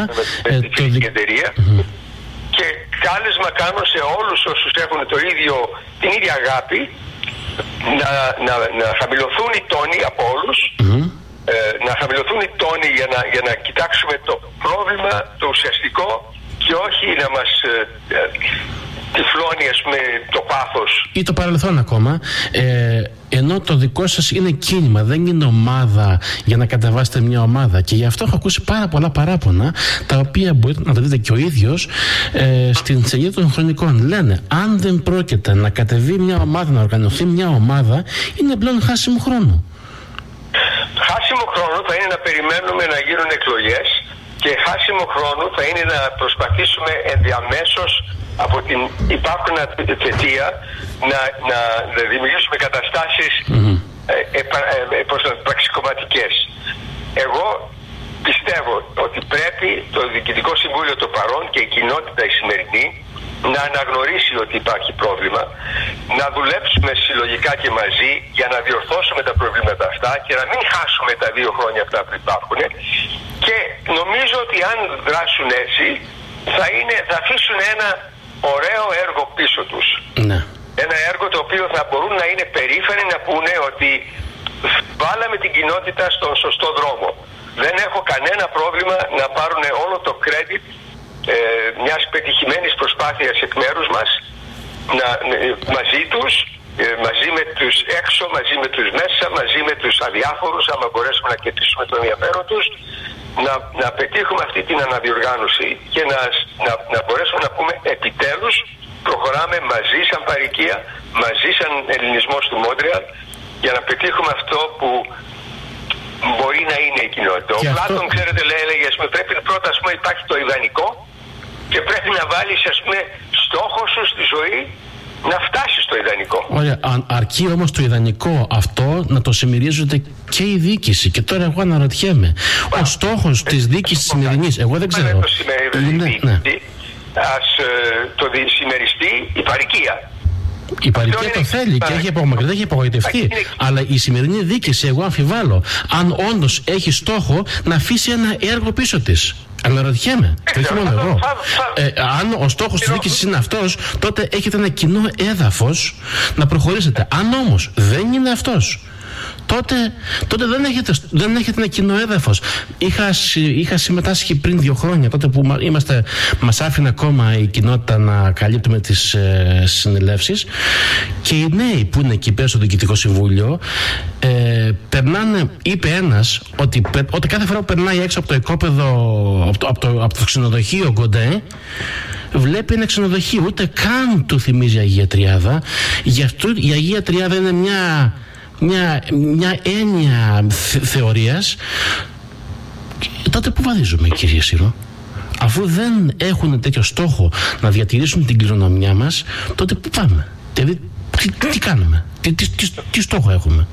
Και κάλεσμα κάνω σε όλους όσους έχουν το ίδιο, την ίδια αγάπη, να, να, να χαμηλωθούν οι τόνοι από όλους, mm-hmm. ε, να χαμηλωθούν οι τόνοι για να, για να κοιτάξουμε το πρόβλημα, το ουσιαστικό, και όχι να μας ε, ε, τυφλώνει ας πούμε το πάθος. Ή το παρελθόν ακόμα, ε, ενώ το δικό σας είναι κίνημα, δεν είναι ομάδα για να κατεβάσετε μια ομάδα. Και γι' αυτό έχω ακούσει πάρα πολλά παράπονα, τα οποία μπορείτε να τα δείτε και ο ίδιος ε, στην σελίδα των Χρονικών. Λένε, αν δεν πρόκειται να κατεβεί μια ομάδα, να οργανωθεί μια ομάδα, είναι πλέον χάσιμο χρόνο. Χάσιμο χρόνο θα είναι να περιμένουμε να γίνουν εκλογές, και χάσιμο χρόνο θα είναι να προσπαθήσουμε ενδιαμέσως από την υπάρχουνα θετία να, να, να δημιουργήσουμε καταστάσεις mm-hmm. ε, ε, ε, ε, πραξικοπηματικές. Εγώ πιστεύω ότι πρέπει το Διοικητικό Συμβούλιο το παρόν και η κοινότητα η σημερινή να αναγνωρίσει ότι υπάρχει πρόβλημα, να δουλέψουμε συλλογικά και μαζί για να διορθώσουμε τα προβλήματα αυτά και να μην χάσουμε τα δύο χρόνια αυτά που υπάρχουν, και νομίζω ότι αν δράσουν έτσι θα, είναι, θα αφήσουν ένα ωραίο έργο πίσω τους. Ναι. Ένα έργο το οποίο θα μπορούν να είναι περήφανοι να πούνε ότι βάλαμε την κοινότητα στον σωστό δρόμο. Δεν έχω κανένα πρόβλημα να πάρουν όλο το credit ε, μιας πετυχημένης προσπάθειας εκ μέρους μας, να, ε, μαζί τους, ε, μαζί με τους έξω, μαζί με τους μέσα, μαζί με τους αδιάφορους, άμα μπορέσουμε να κερδίσουμε το ενδιαφέρον τους, να, να πετύχουμε αυτή την αναδιοργάνωση και να, να, να μπορέσουμε να πούμε επιτέλους προχωράμε μαζί σαν παροικία, μαζί σαν ελληνισμός του Μόντρεαλ, για να πετύχουμε αυτό που μπορεί να είναι η κοινότητα. Και ο αυτό... Πλάτων, ξέρετε, λέει, έλεγε, ας πούμε, πρέπει πρώτα ας πούμε, υπάρχει το ιδανικό και πρέπει να βάλεις ας πούμε, στόχο σου στη ζωή να φτάσεις στο ιδανικό. Ωραία, αρκεί όμως το ιδανικό αυτό να το συμμερίζονται και η διοίκηση. Και τώρα εγώ αναρωτιέμαι, Μα, ο στόχος ε, της διοίκησης της σημερινής, εγώ δεν ξέρω. Το είναι, ναι. Ας ε, το συμμεριστεί η παροικία. Η παροικία το θέλει και έχει απομακρυνθεί, έχει απογοητευτεί. Αλλά η σημερινή διοίκηση, εγώ αμφιβάλλω αν όντως έχει στόχο να αφήσει ένα έργο πίσω της. Αναρωτιέμαι. Και όχι μόνο εγώ. Ε, αν ο στόχος της διοίκησης είναι αυτός, τότε έχετε ένα κοινό έδαφος να προχωρήσετε. Αν όμως δεν είναι αυτός, τότε, τότε δεν, έχετε, δεν έχετε ένα κοινό έδαφος. Είχα, είχα συμμετάσχει πριν δύο χρόνια, τότε που είμαστε, μας άφηνε ακόμα η κοινότητα να καλύπτουμε τις ε, συνελεύσεις, και οι νέοι που είναι εκεί πέρα στο Διοικητικό Συμβούλιο ε, περνάνε, είπε ένας, ότι, ότι κάθε φορά που περνάει έξω από το οικόπεδο, από το, από το, από το ξενοδοχείο Γκοντέ, βλέπει ένα ξενοδοχείο, ούτε καν του θυμίζει η Αγία Τριάδα. Γι' αυτό η Αγία Τριάδα είναι μια Μια, μια έννοια θε, θεωρίας. Τότε που βαδίζουμε, κύριε Σύρο? Αφού δεν έχουν τέτοιο στόχο να διατηρήσουν την κληρονομιά μας, τότε που πάμε? Δηλαδή, τι, τι κάνουμε? Τι, τι, τι, τι στόχο έχουμε?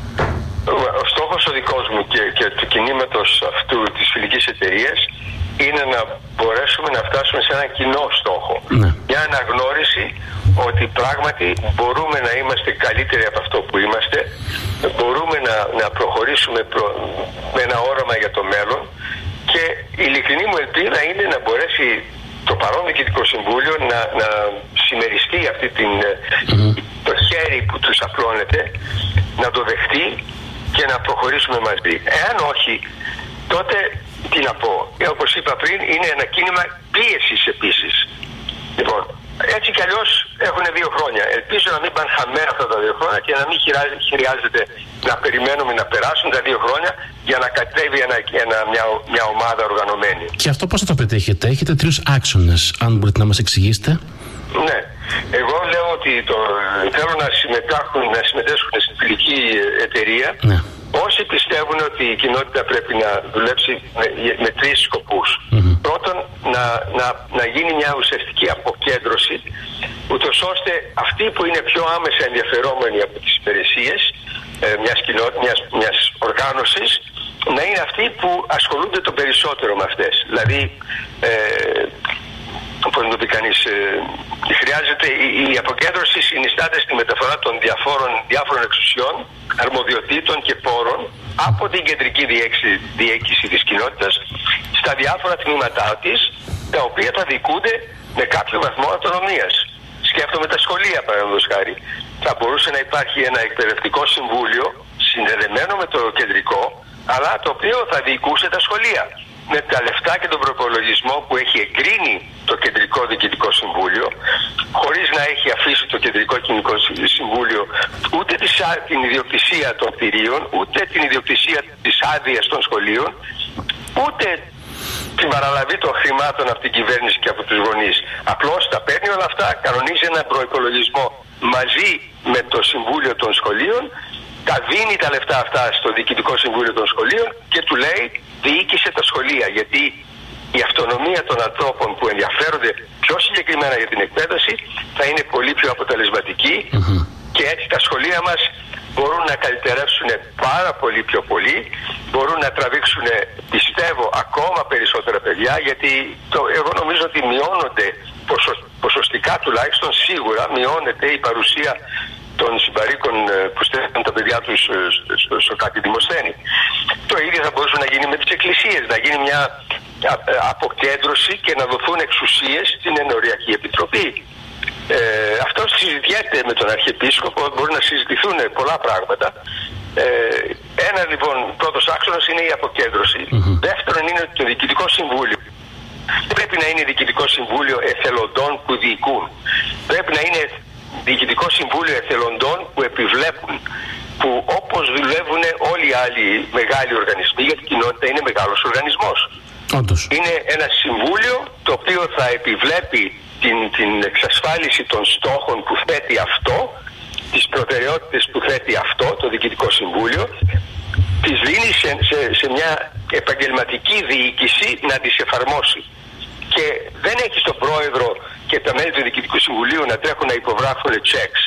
Ο στόχος ο δικός μου και, και του κινήματος αυτού της φιλικής εταιρείας είναι να μπορέσουμε να φτάσουμε σε ένα κοινό στόχο. Ναι. Μια αναγνώριση ότι πράγματι μπορούμε να είμαστε καλύτεροι από αυτό που είμαστε, μπορούμε να, να προχωρήσουμε προ, με ένα όραμα για το μέλλον, και η ειλικρινή μου ελπίδα είναι να μπορέσει το παρόν Διοικητικό Συμβούλιο να, να συμμεριστεί αυτή την, mm-hmm. το χέρι που τους απλώνεται, να το δεχτεί και να προχωρήσουμε μαζί. Εάν όχι, τότε τι να πω, όπως είπα πριν, είναι ένα κίνημα πίεσης επίσης. Λοιπόν, έτσι κι αλλιώς έχουν δύο χρόνια. Ελπίζω να μην πάνε χαμένα αυτά τα δύο χρόνια και να μην χρειάζεται να περιμένουμε να περάσουν τα δύο χρόνια για να κατέβει ένα, ένα, μια, μια ομάδα οργανωμένη. Και αυτό πώς θα το πετύχετε? Έχετε τρεις άξονες, αν μπορείτε να μας εξηγήσετε. Ναι. Εγώ λέω ότι το, θέλω να συμμετάσχουν, να συμμετέσχουν στην φιλική εταιρεία. Ναι. Όσοι πιστεύουν ότι η κοινότητα πρέπει να δουλέψει με, με τρεις σκοπούς. Mm-hmm. Πρώτον, να, να, να γίνει μια ουσιαστική αποκέντρωση, ούτως ώστε αυτοί που είναι πιο άμεσα ενδιαφερόμενοι από τις υπηρεσίες ε, μιας, κοινότητας, μιας, μιας οργάνωσης, να είναι αυτοί που ασχολούνται το περισσότερο με αυτές. Δηλαδή, ε, όπως να το πει κανείς, ε, χρειάζεται η, η αποκέντρωση συνιστάται στη μεταφορά των διαφόρων, διάφορων εξουσιών, αρμοδιοτήτων και πόρων από την κεντρική διέκηση, διοίκηση της κοινότητας στα διάφορα τμήματά της, τα οποία θα διοικούνται με κάποιο βαθμό αυτονομίας. Σκέφτομαι τα σχολεία, παραδείγματος χάρη. Θα μπορούσε να υπάρχει ένα εκπαιδευτικό συμβούλιο συνδεδεμένο με το κεντρικό, αλλά το οποίο θα διοικούσε τα σχολεία με τα λεφτά και τον προπολογισμό που έχει εγκρίνει το Κεντρικό Διοικητικό Συμβούλιο, χωρίς να έχει αφήσει το Κεντρικό Κοινικό Συμβούλιο ούτε την ιδιοκτησία των κτηρίων, ούτε την ιδιοκτησία της άδειας των σχολείων, ούτε την παραλαβή των χρημάτων από την κυβέρνηση και από τους γονείς. Απλώς τα παίρνει όλα αυτά, κανονίζει έναν προϋπολογισμό μαζί με το Συμβούλιο των Σχολείων, τα δίνει τα λεφτά αυτά στο Διοικητικό Συμβούλιο των Σχολείων και του λέει διοίκησε τα σχολεία, γιατί η αυτονομία των ανθρώπων που ενδιαφέρονται πιο συγκεκριμένα για την εκπαίδευση θα είναι πολύ πιο αποτελεσματική mm-hmm. και έτσι τα σχολεία μας μπορούν να καλυτερεύσουν πάρα πολύ πιο πολύ, μπορούν να τραβήξουν, πιστεύω, ακόμα περισσότερα παιδιά, γιατί το, εγώ νομίζω ότι μειώνονται ποσο, ποσοστικά τουλάχιστον σίγουρα μειώνεται η παρουσία των συμπαρίκων που στέλνουν τα παιδιά τους στο, στο κάτι δημοσθένη. Το ίδιο θα μπορούσε να γίνει με τις εκκλησίες, να γίνει μια αποκέντρωση και να δοθούν εξουσίες στην Ενοριακή Επιτροπή. Ε, αυτό συζητιέται με τον Αρχιεπίσκοπο, μπορεί να συζητηθούν πολλά πράγματα. Ε, ένα λοιπόν πρώτος άξονας είναι η αποκέντρωση. Mm-hmm. Δεύτερον είναι το Διοικητικό Συμβούλιο. Πρέπει να είναι Διοικητικό Συμβούλιο εθελοντών που διοικούν. Πρέπει να είναι Διοικητικό Συμβούλιο εθελοντών που επιβλέπουν, που όπως δουλεύουν όλοι οι άλλοι μεγάλοι οργανισμοί, γιατί η κοινότητα είναι μεγάλος οργανισμός. Όντως. Είναι ένα συμβούλιο το οποίο θα επιβλέπει την, την εξασφάλιση των στόχων που θέτει αυτό, τις προτεραιότητες που θέτει αυτό, το Διοικητικό Συμβούλιο, τις δίνει σε, σε, σε μια επαγγελματική διοίκηση να τις εφαρμόσει. Και δεν έχει στον πρόεδρο και τα μέλη του Διοικητικού Συμβουλίου να τρέχουν να υπογράφουν checks.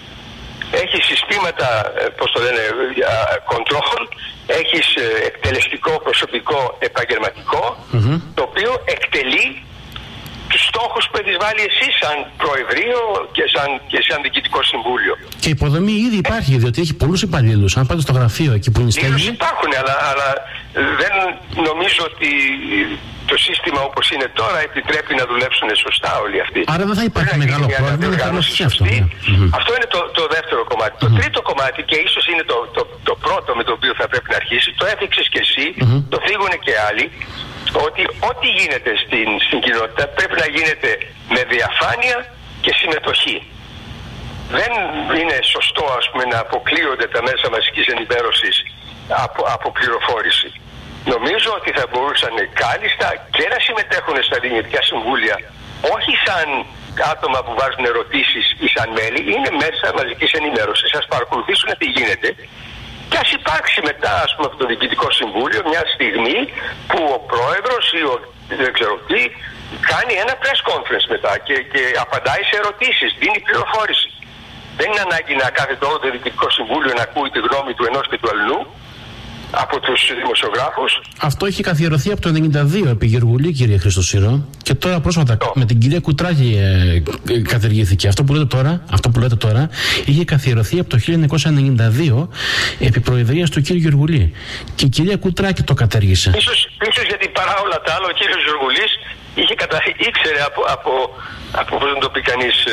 Έχει συστήματα, πώς το λένε, control, έχεις εκτελεστικό προσωπικό επαγγελματικό, mm-hmm. το οποίο εκτελεί τους στόχους που έχεις βάλει εσύ σαν Προεδρείο και σαν, και σαν Διοικητικό Συμβούλιο. Και η υποδομή ήδη υπάρχει, διότι έχει πολλούς υπαλλήλους. Αν πάτε στο γραφείο εκεί που είναι στέλνει. Υπάρχουν, αλλά, αλλά δεν νομίζω ότι το σύστημα όπως είναι τώρα επιτρέπει να δουλέψουν σωστά όλοι αυτοί. Άρα δεν θα υπάρχει μεγάλο πρόβλημα να αυτό. Σωστή. Mm-hmm. Αυτό είναι το, το δεύτερο κομμάτι. Mm-hmm. Το τρίτο κομμάτι, και ίσως είναι το, το, το πρώτο με το οποίο θα πρέπει να αρχίσει, το έθιξες και εσύ, mm-hmm. το θίγουν και άλλοι, ότι ό,τι γίνεται στην, στην κοινότητα πρέπει να γίνεται με διαφάνεια και συμμετοχή. Δεν είναι σωστό, ας πούμε, να αποκλείονται τα μέσα μαζικής ενημέρωσης από, από πληροφόρηση. Νομίζω ότι θα μπορούσαν κάλλιστα και να συμμετέχουν στα Διοικητικά Συμβούλια, όχι σαν άτομα που βάζουν ερωτήσεις ή σαν μέλη, είναι μέσα μαζικής ενημέρωσης. Ας παρακολουθήσουν τι γίνεται και ας υπάρξει μετά, ας πούμε, από το Διοικητικό Συμβούλιο μια στιγμή που ο πρόεδρος ή ο δεν ξέρω τι κάνει ένα press conference μετά και, και απαντάει σε ερωτήσεις, δίνει πληροφόρηση. Δεν είναι ανάγκη να κάθεται όλο το Διοικητικό Συμβούλιο να ακούει τη γνώμη του ενός και του αλλού από τους δημοσιογράφους. Αυτό είχε καθιερωθεί από το ενενήντα δύο επί Γεωργουλή, κύριε Χριστοσύρο, και τώρα πρόσφατα oh. με την κυρία Κουτράκη ε, ε, κατεργήθηκε. Αυτό που λέτε τώρα, αυτό που λέτε τώρα είχε καθιερωθεί από το χίλια εννιακόσια ενενήντα δύο επί προεδρίας του κύριου Γεωργουλή. Και η κυρία Κουτράκη το κατέργησε. Ίσως, ίσως γιατί παρά όλα τα άλλα ο κύριος Γεωργουλής είχε κατα... ήξερε από, από, από πώς να το πει κανείς, ε,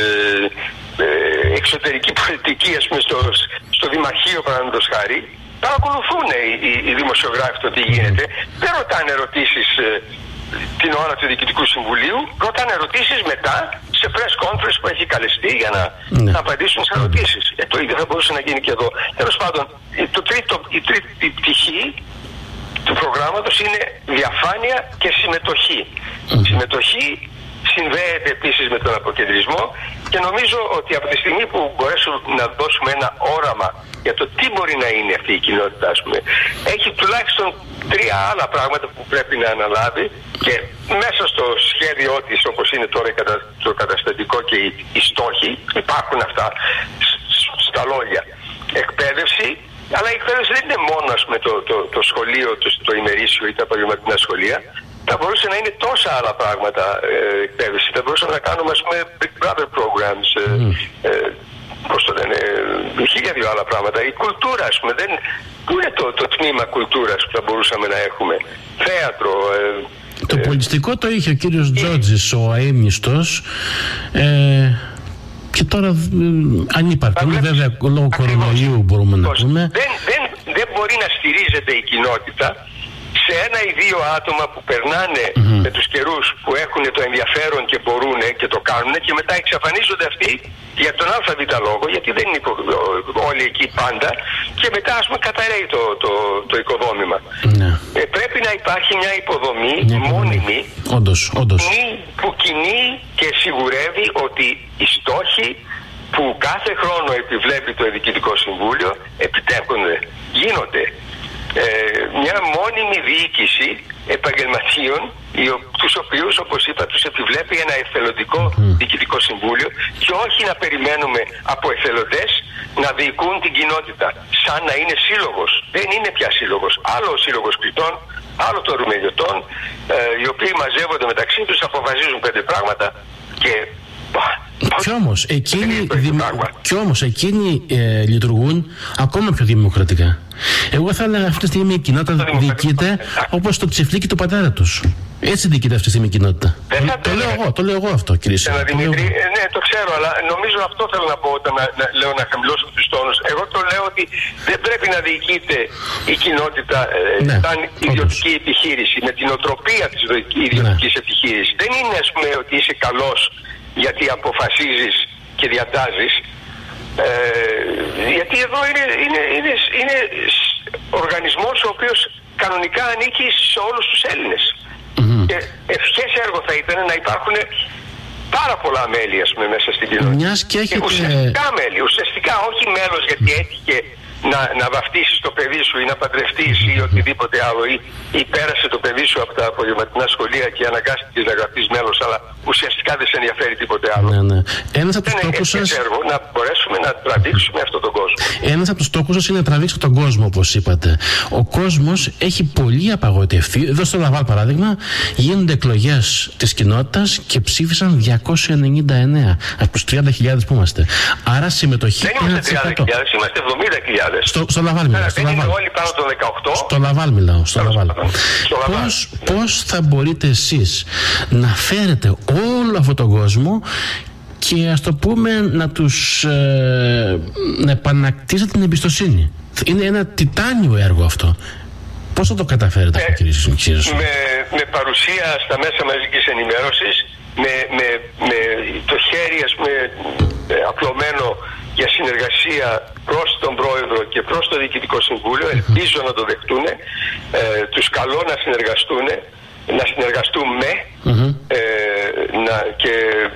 ε, εξωτερική πολιτική, ας πούμε, στο, στο Δημαρχείο, παραδείγματος χάρη. Παρακολουθούν οι, οι, οι δημοσιογράφοι το τι γίνεται. Δεν ρωτάνε ερωτήσεις ε, την ώρα του Διοικητικού Συμβουλίου, ρωτάνε ερωτήσεις μετά σε press conference που έχει καλεστεί για να, ναι. να απαντήσουν σε ερωτήσεις. Ε, το ίδιο θα μπορούσε να γίνει και εδώ. Τέλος πάντων, το τρίτο, η τρίτη πτυχή του προγράμματος είναι διαφάνεια και συμμετοχή. Mm. Συμμετοχή συνδέεται επίσης με τον αποκεντρισμό και νομίζω ότι από τη στιγμή που μπορέσουμε να δώσουμε ένα όραμα για το τι μπορεί να είναι αυτή η κοινότητα, ας πούμε, έχει τουλάχιστον τρία άλλα πράγματα που πρέπει να αναλάβει και μέσα στο σχέδιό της, όπως είναι τώρα το καταστατικό και οι, οι στόχοι, υπάρχουν αυτά στα λόγια. Εκπαίδευση, αλλά η εκπαίδευση δεν είναι μόνο, ας πούμε, το, το, το σχολείο, το, το ημερήσιο ή τα επαγγελματικά σχολεία. Θα μπορούσε να είναι τόσα άλλα πράγματα ε, εκπαίδευση. Θα μπορούσαμε να κάνουμε, ας πούμε, Big Brother programs, ε, mm. ε, πώς το λένε, ε, χίλια δύο άλλα πράγματα. Η κουλτούρα, ας πούμε, δεν, πού είναι το, το τμήμα κουλτούρας που θα μπορούσαμε να έχουμε. Θέατρο. Ε, το ε, πολιτιστικό το είχε ο κύριος Τζότζης, ο αείμνηστος. Ε, και τώρα ε, ανύπαρκτο. Βέβαια, λόγω κορονοϊού μπορούμε να πούμε. Δεν, δεν, δεν μπορεί να στηρίζεται η κοινότητα σε ένα ή δύο άτομα που περνάνε mm-hmm. με τους καιρούς που έχουν το ενδιαφέρον και μπορούν και το κάνουν και μετά εξαφανίζονται αυτοί για τον ΑΒ λόγο, γιατί δεν είναι όλοι εκεί πάντα και μετά, ας πούμε, καταραίει το, το, το οικοδόμημα. Mm-hmm. Ε, πρέπει να υπάρχει μια υποδομή mm-hmm. μόνιμη όντως, όντως. που κινεί και σιγουρεύει ότι οι στόχοι που κάθε χρόνο επιβλέπει το Διοικητικό Συμβούλιο επιτεύχονται, γίνονται. Ε, μια μόνιμη διοίκηση επαγγελματίων, τους οποίους, όπως είπα, τους επιβλέπει ένα εθελοντικό mm. διοικητικό συμβούλιο και όχι να περιμένουμε από εθελοντές να διοικούν την κοινότητα σαν να είναι σύλλογος. Δεν είναι πια σύλλογος. Άλλο ο σύλλογος κριτών, άλλο των ρουμελιωτών, ε, οι οποίοι μαζεύονται μεταξύ τους, αποφασίζουν πέντε πράγματα και... Κι όμως εκείνοι, δημο... κι όμως, εκείνοι ε, λειτουργούν ακόμα πιο δημοκρατικά. Εγώ θα έλεγα αυτή τη στιγμή η κοινότητα διοικείται όπως το τσιφλίκι του πατέρα τους. Έτσι διοικείται αυτή τη στιγμή η κοινότητα. Το, το λέω εγώ, το λέω εγώ αυτό, κύριε Σιμ. Ναι, το ξέρω, αλλά νομίζω αυτό θέλω να πω όταν να, να, λέω να χαμηλώσω τους τόνους. Εγώ το λέω ότι δεν πρέπει να διοικείται η κοινότητα ε, ναι, σαν ιδιωτική όντως. επιχείρηση, με την οτροπία της ιδιωτικής ναι. επιχείρησης. Δεν είναι, ας πούμε, ότι είσαι καλός γιατί αποφασίζεις και διατάζεις. Ε, γιατί εδώ είναι, είναι, είναι, είναι οργανισμός ο οποίος κανονικά ανήκει σε όλους τους Έλληνες. Mm-hmm. Και ευχές έργο θα ήταν να υπάρχουν πάρα πολλά μέλη, ας πούμε, μέσα στην κοινότητα. Μιας και έχετε... και ουσιαστικά μέλη, ουσιαστικά, όχι μέλος γιατί έτυχε να, να βαφτίσεις το παιδί σου ή να παντρευτείς ή οτιδήποτε άλλο ή, ή πέρασε το παιδί σου από τα απογευματινά σχολεία και αναγκάστηκες να γραφτείς μέλος, αλλά ουσιαστικά δεν σε ενδιαφέρει τίποτε άλλο. Ναι, ναι. Ένας από τους στόχους σας... έργο να μπορέσουμε να τραβήξουμε αυτόν τον κόσμο. Ένας από τους στόχους σας είναι να τραβήξετε τον κόσμο, όπως είπατε. Ο κόσμος έχει πολύ απαγοητευτεί. Εδώ στο Λαβάλ, παράδειγμα, γίνονται εκλογές της κοινότητας και ψήφισαν διακόσια ενενήντα εννέα από τους τριάντα χιλιάδες που είμαστε. Άρα συμμετοχή. Δεν είμαστε τριάντα χιλιάδες, είμαστε εβδομήντα χιλιάδες. Στο, στο Λαβάλ μιλάω. Δεν είναι όλοι πάνω των δεκαοκτώ. Στο Λαβάλ μιλάω. Στο Λαβάλ. Πώς, πώς θα μπορείτε εσείς να φέρετε όλο αυτόν τον κόσμο και, ας το πούμε, να τους ε, να επανακτήσετε την εμπιστοσύνη? Είναι ένα τιτάνιο έργο αυτό. Πώς θα το καταφέρετε αυτό, κύριε Σιμ? Με, με παρουσία στα μέσα μαζικής ενημέρωσης, με, με, με το χέρι, ας πούμε, απλωμένο για συνεργασία προς τον Πρόεδρο και προς το Διοικητικό Συμβούλιο. Ελπίζω να το δεχτούν. Ε, τους καλώ να συνεργαστούν, να συνεργαστούμε mm-hmm. ε, να, και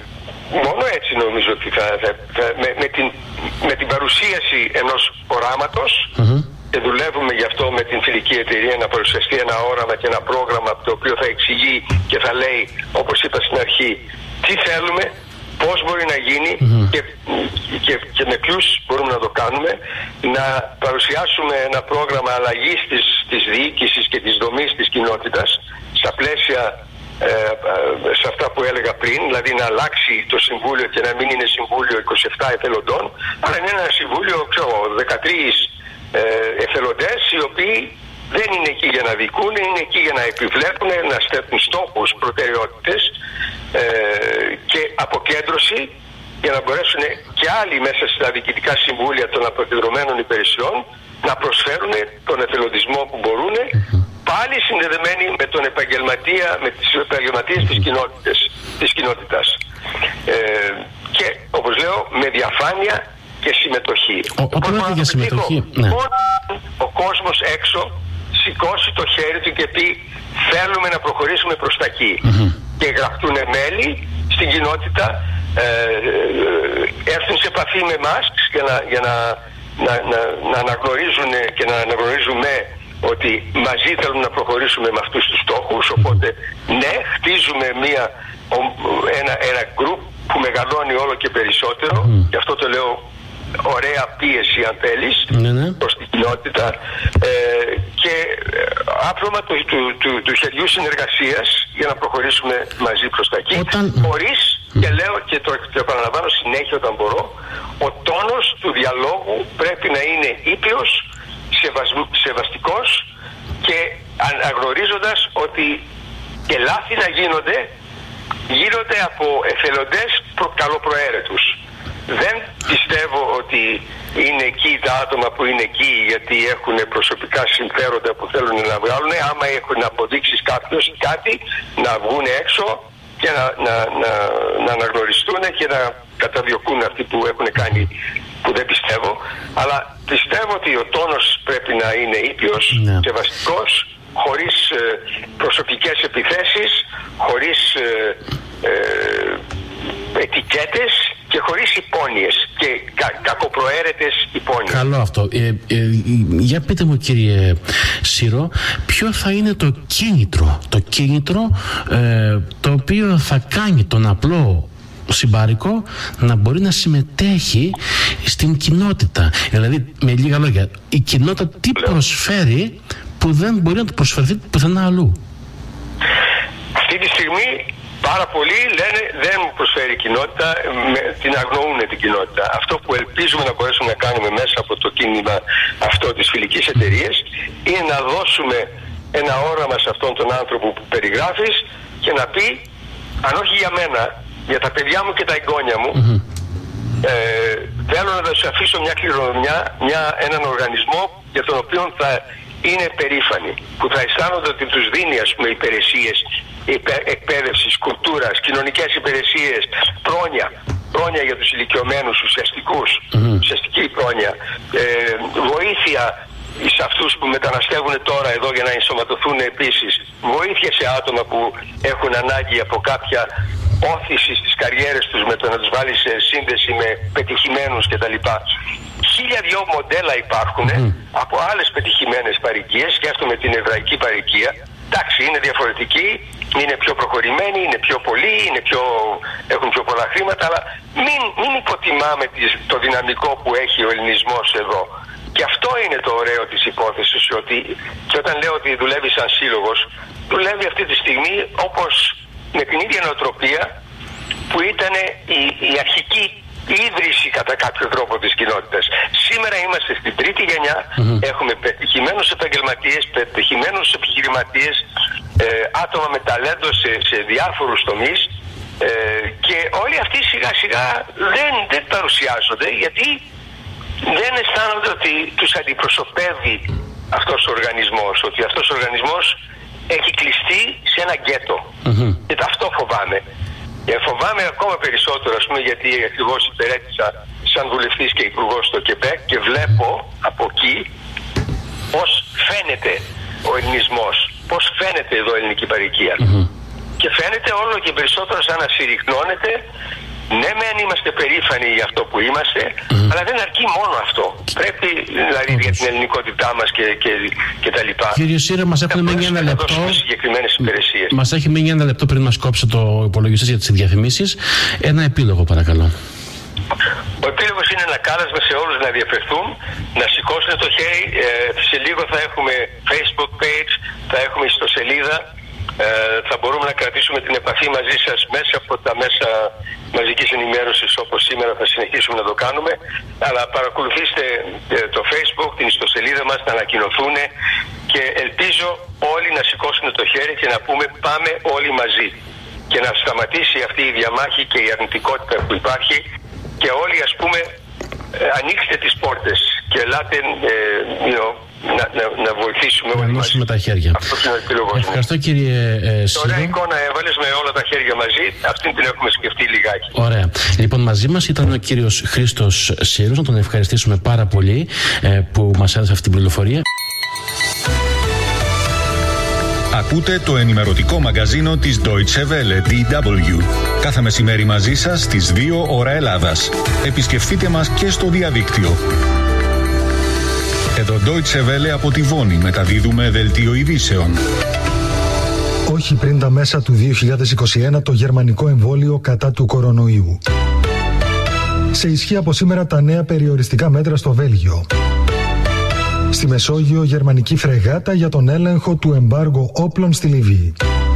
μόνο έτσι νομίζω ότι θα, θα, θα με, με, την, με την παρουσίαση ενός οράματος mm-hmm. και δουλεύουμε γι' αυτό με την φιλική εταιρεία να παρουσιαστεί ένα όραμα και ένα πρόγραμμα το οποίο θα εξηγεί και θα λέει, όπως είπα στην αρχή, τι θέλουμε, πώς μπορεί να γίνει mm-hmm. και, και, και με ποιους μπορούμε να το κάνουμε, να παρουσιάσουμε ένα πρόγραμμα αλλαγής της, της διοίκησης και της δομής της κοινότητας στα πλαίσια ε, σε αυτά που έλεγα πριν, δηλαδή να αλλάξει το συμβούλιο και να μην είναι συμβούλιο είκοσι επτά εθελοντών, αλλά είναι ένα συμβούλιο, ξέρω, δεκατρείς ε, εθελοντές οι οποίοι δεν είναι εκεί για να διοικούν, είναι εκεί για να επιβλέπουν, να στέλνουν στόχους, προτεραιότητες ε, και αποκέντρωση για να μπορέσουν και άλλοι μέσα στα διοικητικά συμβούλια των αποκεντρωμένων υπηρεσιών να προσφέρουν τον εθελοντισμό που μπορούν, πάλι συνδεδεμένοι με τον επαγγελματία, με τις επαγγελματίες της κοινότητας. Της κοινότητας. Ε, και όπως λέω, με διαφάνεια και συμμετοχή. Όταν λέτε για συμμετοχή, ναι. Ο κόσμος έξω σηκώσει το χέρι του και πει θέλουμε να προχωρήσουμε προς τα εκεί. Mm-hmm. Και γραφτούν μέλη στην κοινότητα, ε, ε, έρθουν σε επαφή με εμάς για να, για να, να, να, να αναγνωρίζουν και να αναγνωρίζουμε ότι μαζί θέλουμε να προχωρήσουμε με αυτούς τους στόχους. Οπότε ναι, χτίζουμε μια, ένα, ένα γκρουπ που μεγαλώνει όλο και περισσότερο. Mm. Γι' αυτό το λέω ωραία πίεση, αν θέλεις, ναι, ναι. προς την κοινότητα, ε, και άπλωμα του, του, του, του χεριού συνεργασίας για να προχωρήσουμε μαζί προς τα εκεί. Όταν... χωρίς, και λέω και το, το επαναλαμβάνω συνέχεια όταν μπορώ, ο τόνος του διαλόγου πρέπει να είναι ήπιος, σεβασ, σεβαστικός και αναγνωρίζοντας ότι και λάθη να γίνονται, γίνονται από εθελοντές προ, καλοπροαίρετους. Δεν πιστεύω ότι είναι εκεί τα άτομα που είναι εκεί γιατί έχουν προσωπικά συμφέροντα που θέλουν να βγάλουν. Άμα έχουν αποδείξεις κάποιος κάτι, να βγουν έξω και να, να, να, να αναγνωριστούν και να καταδιωκούν αυτοί που έχουν κάνει, που δεν πιστεύω. Αλλά πιστεύω ότι ο τόνος πρέπει να είναι ήπιος, ναι. σεβαστικός, χωρίς ε, προσωπικές επιθέσεις, χωρίς ε, ε, ετικέτες και χωρίς υπόνοιες και κα, κακοπροαίρετες υπόνοιες. Καλό αυτό. Ε, ε, για πείτε μου, κύριε Σύρο, ποιο θα είναι το κίνητρο, το κίνητρο ε, το οποίο θα κάνει τον απλό συμπάρικο να μπορεί να συμμετέχει στην κοινότητα. Δηλαδή, με λίγα λόγια, η κοινότητα τι προσφέρει που δεν μπορεί να το προσφερθεί πουθενά αλλού. Αυτή τη στιγμή πάρα πολλοί λένε δεν μου προσφέρει η κοινότητα, με, την αγνοούν την κοινότητα. Αυτό που ελπίζουμε να μπορέσουμε να κάνουμε μέσα από το κίνημα αυτό της φιλικής εταιρείας είναι να δώσουμε ένα όραμα σε αυτόν τον άνθρωπο που περιγράφεις και να πει, αν όχι για μένα, για τα παιδιά μου και τα εγγόνια μου, mm-hmm. ε, θέλω να τους αφήσω μια κληρονομιά, μια, έναν οργανισμό για τον οποίο θα είναι περήφανοι, που θα αισθάνονται ότι τους δίνει, ας πούμε, υπηρεσίες εκπαίδευσης, κουλτούρας, κοινωνικές υπηρεσίες, πρόνοια, πρόνοια για τους ηλικιωμένους, ουσιαστικούς, mm-hmm. ουσιαστική πρόνοια, ε, βοήθεια σε αυτούς που μεταναστεύουν τώρα εδώ για να ενσωματωθούν επίσης, βοήθεια σε άτομα που έχουν ανάγκη από κάποια όθηση στις καριέρες τους με το να τους βάλει σε σύνδεση με πετυχημένους κτλ. Χίλια δυο μοντέλα υπάρχουν mm. από άλλες πετυχημένες παροικίες. Σκέφτομαι την εβραϊκή παροικία. Εντάξει, είναι διαφορετική, είναι πιο προχωρημένοι, είναι πιο πολλοί, είναι πιο, έχουν πιο πολλά χρήματα, αλλά μην, μην υποτιμάμε το δυναμικό που έχει ο ελληνισμός εδώ. Και αυτό είναι το ωραίο της υπόθεσης, ότι και όταν λέω ότι δουλεύει σαν σύλλογος, δουλεύει αυτή τη στιγμή όπως με την ίδια νοοτροπία που ήταν η, η αρχική ίδρυση κατά κάποιο τρόπο της κοινότητας. Σήμερα είμαστε στην τρίτη γενιά, mm-hmm. έχουμε πετυχημένους επαγγελματίες, πετυχημένους επιχειρηματίες, ε, άτομα με ταλέντο σε, σε διάφορους τομείς, ε, και όλοι αυτοί σιγά σιγά δεν, δεν παρουσιάζονται γιατί δεν αισθάνονται ότι τους αντιπροσωπεύει αυτός ο οργανισμός, ότι αυτός ο οργανισμός έχει κλειστεί σε ένα γκέτο. Mm-hmm. Και αυτό φοβάμαι. Και φοβάμαι ακόμα περισσότερο, ας πούμε, γιατί ακριβώς υπηρέτησα σαν βουλευτής και υπουργός στο Κεμπέκ και βλέπω από εκεί πώς φαίνεται ο ελληνισμός, πώς φαίνεται εδώ η ελληνική παροικία. Mm-hmm. Και φαίνεται όλο και περισσότερο σαν να συρρυκνώνεται. Ναι, μεν είμαστε περήφανοι για αυτό που είμαστε, mm. αλλά δεν αρκεί μόνο αυτό. Πρέπει, δηλαδή, για την ελληνικότητά μας και, και, και τα λοιπά. Κύριε Σύρο, μας έχουν μείνει ένα λεπτό. Συγκεκριμένες υπηρεσίες. Μας έχει μείνει ένα λεπτό πριν μας κόψει το υπολογιστή για τις διαφημίσεις. Ένα επίλογο, παρακαλώ. Ο επίλογος είναι ένα κάλεσμα σε όλους να διαφερθούν, να σηκώσουν το χέρι. Ε, σε λίγο θα έχουμε Facebook page, θα έχουμε ιστοσελίδα. Ε, θα μπορούμε να κρατήσουμε την επαφή μαζί σας μέσα από τα μέσα μαζικής ενημέρωσης, όπως σήμερα θα συνεχίσουμε να το κάνουμε, αλλά παρακολουθήστε ε, το Facebook, την ιστοσελίδα μας, να ανακοινωθούν και ελπίζω όλοι να σηκώσουν το χέρι και να πούμε πάμε όλοι μαζί και να σταματήσει αυτή η διαμάχη και η αρνητικότητα που υπάρχει και όλοι, ας πούμε, ε, ανοίξτε τις πόρτες και ελάτε, ε, you know, να, να, να βοηθήσουμε όλοι μαζί. Με τα χέρια. Αυτό είναι ο επίλογος μου. Ευχαριστώ κύριε ε, Σύρο. Ωραία εικόνα έβαλες με όλα τα χέρια μαζί. Αυτή την έχουμε σκεφτεί λιγάκι. Ωραία. Λοιπόν, μαζί μας ήταν ο κύριος Χρήστος Σύρος. Να τον ευχαριστήσουμε πάρα πολύ ε, που μας έδωσε αυτή την πληροφορία. Ακούτε το ενημερωτικό μαγκαζίνο της Deutsche Welle, ντι ντάμπλιου. Κάθε μεσημέρι μαζί σας στις δύο ώρα Ελλάδας. Επισκεφτείτε μας και στο διαδίκτυο. Εδώ Deutsche Welle από τη Βόνη μεταδίδουμε δελτίο ειδήσεων. Όχι πριν τα μέσα του δύο χιλιάδες είκοσι ένα το γερμανικό εμβόλιο κατά του κορονοϊού. Σε ισχύ από σήμερα τα νέα περιοριστικά μέτρα στο Βέλγιο. Στη Μεσόγειο γερμανική φρεγάτα για τον έλεγχο του εμπάργου όπλων στη Λιβύη.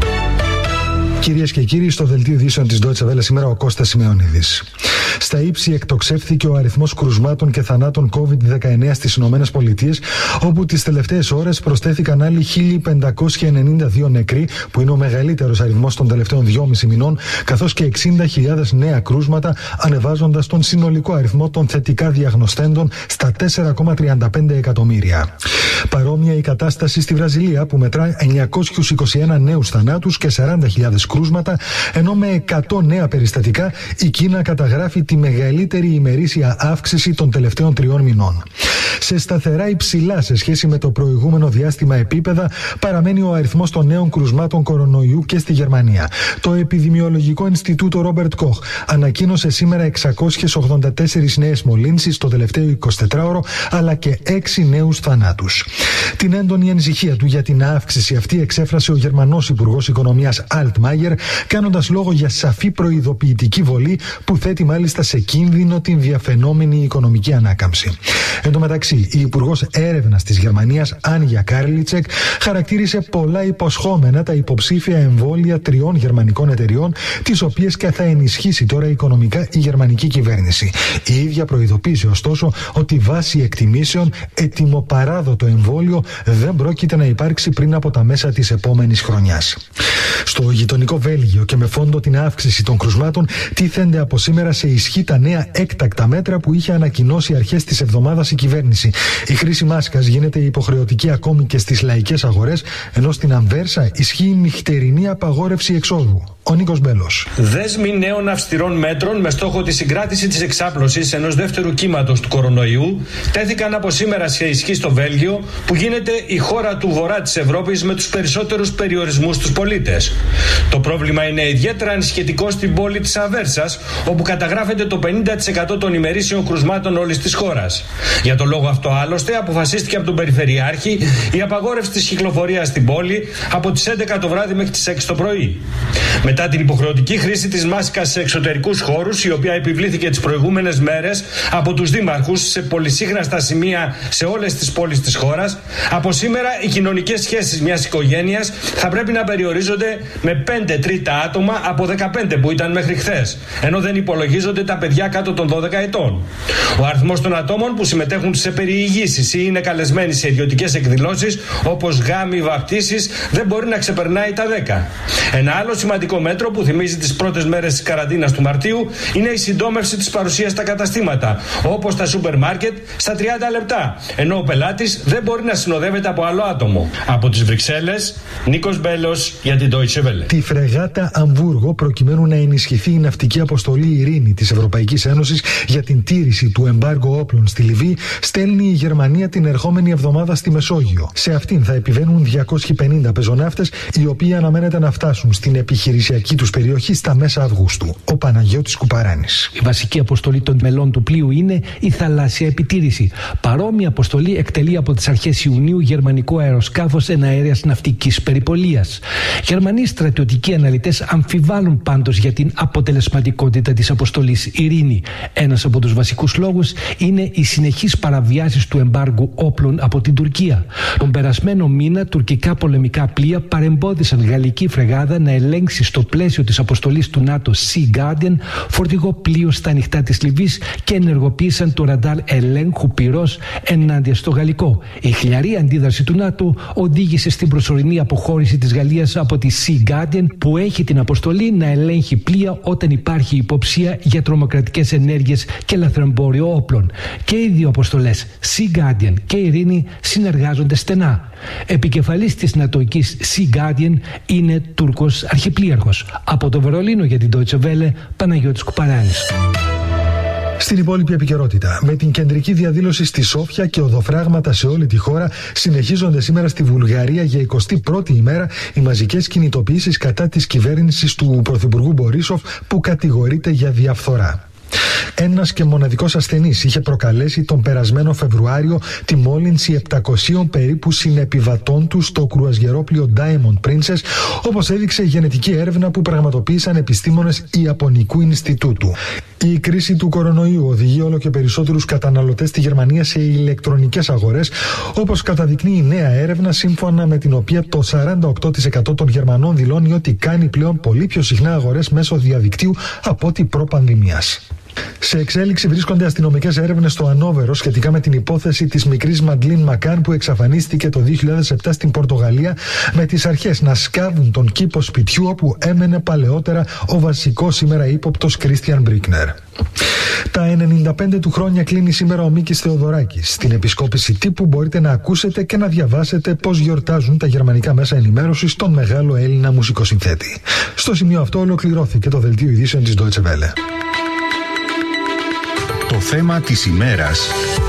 Κυρίες και κύριοι, στο δελτίο ειδήσεων της Deutsche Welle σήμερα ο Κώστας Σημεωνίδης. Στα ύψη εκτοξεύθηκε ο αριθμός κρουσμάτων και θανάτων κόβιντ δεκαεννέα στις Ηνωμένες Πολιτείες, όπου τις τελευταίες ώρες προσθέθηκαν άλλοι χίλια πεντακόσιοι ενενήντα δύο νεκροί, που είναι ο μεγαλύτερος αριθμός των τελευταίων δυόμισι μηνών, καθώς και εξήντα χιλιάδες νέα κρούσματα, ανεβάζοντας τον συνολικό αριθμό των θετικά διαγνωστέντων στα τέσσερα κόμμα τριάντα πέντε εκατομμύρια. Παρόμοια η κατάσταση στη Βραζιλία, που μετρά εννιακόσιους είκοσι ένα νέους θανάτους και σαράντα χιλιάδες κρούσματα, ενώ με εκατό νέα περιστατικά η Κίνα καταγράφει τη μεγαλύτερη ημερήσια αύξηση των τελευταίων τριών μηνών. Σε σταθερά υψηλά σε σχέση με το προηγούμενο διάστημα επίπεδα παραμένει ο αριθμός των νέων κρουσμάτων κορονοϊού και στη Γερμανία. Το Επιδημιολογικό Ινστιτούτο Ρόμπερτ Κοχ ανακοίνωσε σήμερα εξακόσιες ογδόντα τέσσερις νέες μολύνσεις το τελευταίο εικοσιτετράωρο, αλλά και έξι νέους θανάτους. Την έντονη ανησυχία του για την αύξηση αυτή εξέφρασε ο Γερμανός Υπουργός Οικονομίας Altmaier, κάνοντας λόγο για σαφή προειδοποιητική βολή που θέτει μάλιστα σε κίνδυνο την διαφαινόμενη οικονομική ανάκαμψη. Εν τω μεταξύ, η Υπουργός Έρευνας της Γερμανίας, Άνια Κάρλιτσεκ, χαρακτήρισε πολλά υποσχόμενα τα υποψήφια εμβόλια τριών γερμανικών εταιριών, τις οποίες και θα ενισχύσει τώρα οικονομικά η γερμανική κυβέρνηση. Η ίδια προειδοποίησε ωστόσο ότι βάσει εκτιμήσεων ετοιμοπαράδοτο εμβόλιο δεν πρόκειται να υπάρξει πριν από τα μέσα της επόμενης χρονιάς. Στο γειτονικό Βέλγιο και με φόντο την αύξηση των κρουσμάτων, τίθενται από σήμερα σε ισχύ τα νέα έκτακτα μέτρα που είχε ανακοινώσει αρχές της εβδομάδας η κυβέρνηση. Η χρήση μάσκας γίνεται υποχρεωτική ακόμη και στις λαϊκές αγορές, ενώ στην Αμβέρσα ισχύει νυχτερινή απαγόρευση εξόδου. Ο Νίκος Μπέλος. Δέσμοι νέων αυστηρών μέτρων με στόχο τη συγκράτηση της εξάπλωσης ενός δεύτερου κύματος του κορονοϊού τέθηκαν από σήμερα σε ισχύ στο Βέλγιο, που γίνεται η χώρα του βορρά της Ευρώπης με τους περισσότερους περιορισμούς στους πολίτες. Το πρόβλημα είναι ιδιαίτερα ανησυχητικό στην πόλη της Αμβέρσας, όπου καταγράφεται το πενήντα τοις εκατό των ημερήσιων κρουσμάτων όλης της χώρας. Για τον λόγο αυτό, άλλωστε, αποφασίστηκε από τον Περιφερειάρχη η απαγόρευση της κυκλοφορίας στην πόλη από τις έντεκα το βράδυ μέχρι τις έξι το πρωί. Μετά την υποχρεωτική χρήση της μάσκας σε εξωτερικούς χώρους, η οποία επιβλήθηκε τις προηγούμενες μέρες από τους δήμαρχους σε πολυσύχναστα σημεία σε όλες τις πόλεις της χώρας, από σήμερα οι κοινωνικές σχέσεις μιας οικογένειας θα πρέπει να περιορίζονται με πέντε τρίτα άτομα από δεκαπέντε που ήταν μέχρι χθες, ενώ δεν υπολογίζονται τα παιδιά κάτω των δώδεκα ετών. Ο αριθμός των ατόμων που συμμετέχουν σε περιηγήσεις ή είναι καλεσμένοι σε ιδιωτικές εκδηλώσεις όπως γάμοι ή βαπτίσεις δεν μπορεί να ξεπερνάει τα δέκα. Ένα άλλο σημαντικό μέτρο που θυμίζει τις πρώτες μέρες της καραντίνας του Μαρτίου είναι η συντόμευση της παρουσίας στα καταστήματα, όπως τα σούπερ μάρκετ, στα τριάντα λεπτά, ενώ ο πελάτης δεν μπορεί να συνοδεύεται από άλλο άτομο. Από τις Βρυξέλλες, Νίκος Μπέλος για την Deutsche Welle. Τη φρεγάτα Αμβούργο, προκειμένου να ενισχυθεί η ναυτική αποστολή ειρήνη της Ευρωπαϊκής Ένωσης για την τήρηση του εμπάργου όπλων στη Λιβύη, στέλνει η Γερμανία την ερχόμενη εβδομάδα στη Μεσόγειο. Σε αυτήν θα επιβαίνουν διακόσιοι πενήντα πεζοναύτες, οι οποίοι αναμένεται να φτάσουν στην επιχειρησιακή τους περιοχή στα μέσα Αυγούστου. Ο Παναγιώτης Κουπαράνης. Η βασική αποστολή των μελών του πλοίου είναι η θαλάσσια επιτήρηση. Παρόμοια αποστολή εκτελεί από τις αρχές Ιουνίου γερμανικό αεροσκάφος εναέρειας ναυτικής περιπολίας. Γερμανοί στρατιωτικοί αναλυτές αμφιβάλλουν πάντως για την αποτελεσματικότητα της αποστολής ειρήνη. Ένας από τους βασικούς λόγους είναι οι συνεχείς παραβιάσεις του εμπάργου όπλων από την Τουρκία. Τον περασμένο μήνα, τουρκικά πολεμικά πλοία παρεμπόδισαν γαλλική φρεγάτα Ελλάδα να ελέγξει στο πλαίσιο της αποστολής του ΝΑΤΟ Sea Guardian φορτηγό πλοίο στα ανοιχτά της Λιβύης και ενεργοποίησαν το ραντάρ ελέγχου πυρός ενάντια στο γαλλικό. Η χλιαρή αντίδραση του ΝΑΤΟ οδήγησε στην προσωρινή αποχώρηση της Γαλλίας από τη Sea Guardian, που έχει την αποστολή να ελέγχει πλοία όταν υπάρχει υποψία για τρομοκρατικές ενέργειες και λαθρεμπόριο όπλων. Και οι δύο αποστολές, Sea Guardian και Ειρήνη, συνεργάζονται στενά. Επικεφαλής της νατοικής Sea Guardian είναι Τούρκος αρχιπλοίαρχος. Από το Βερολίνο για την Deutsche Welle, Παναγιώτης Κουπαράνης. Στην υπόλοιπη επικαιρότητα, με την κεντρική διαδήλωση στη Σόφια και οδοφράγματα σε όλη τη χώρα, συνεχίζονται σήμερα στη Βουλγαρία για εικοστή πρώτη ημέρα οι μαζικές κινητοποιήσεις κατά της κυβέρνησης του Πρωθυπουργού Μπορίσοφ, που κατηγορείται για διαφθορά. Ένας και μοναδικός ασθενής είχε προκαλέσει τον περασμένο Φεβρουάριο τη μόλυνση επτακοσίων περίπου συνεπιβατών του στο κρουαζιερόπλοιο Diamond Princess, όπως έδειξε η γενετική έρευνα που πραγματοποίησαν επιστήμονες Ιαπωνικού Ινστιτούτου. Η κρίση του κορονοϊού οδηγεί όλο και περισσότερους καταναλωτές στη Γερμανία σε ηλεκτρονικές αγορές, όπως καταδεικνύει η νέα έρευνα, σύμφωνα με την οποία το σαράντα οκτώ τοις εκατό των Γερμανών δηλώνει ότι κάνει πλέον πολύ πιο συχνά αγορές μέσω διαδικτύου από ό,τι προπανδημίας. Σε εξέλιξη βρίσκονται αστυνομικές έρευνες στο Ανόβερο σχετικά με την υπόθεση της μικρής Μαντλίν Μακάν, που εξαφανίστηκε το δύο χιλιάδες επτά στην Πορτογαλία, με τις αρχές να σκάβουν τον κήπο σπιτιού όπου έμενε παλαιότερα ο βασικός σήμερα ύποπτος Κρίστιαν Μπρίκνερ. Τα ενενήντα πέντε του χρόνια κλείνει σήμερα ο Μίκης Θεοδωράκης. Στην επισκόπηση τύπου μπορείτε να ακούσετε και να διαβάσετε πώς γιορτάζουν τα γερμανικά μέσα ενημέρωσης τον μεγάλο Έλληνα μουσικοσυνθέτη. Στο σημείο αυτό ολοκληρώθηκε το δελτίο ειδήσεων της Deutsche Welle. Το θέμα της ημέρας.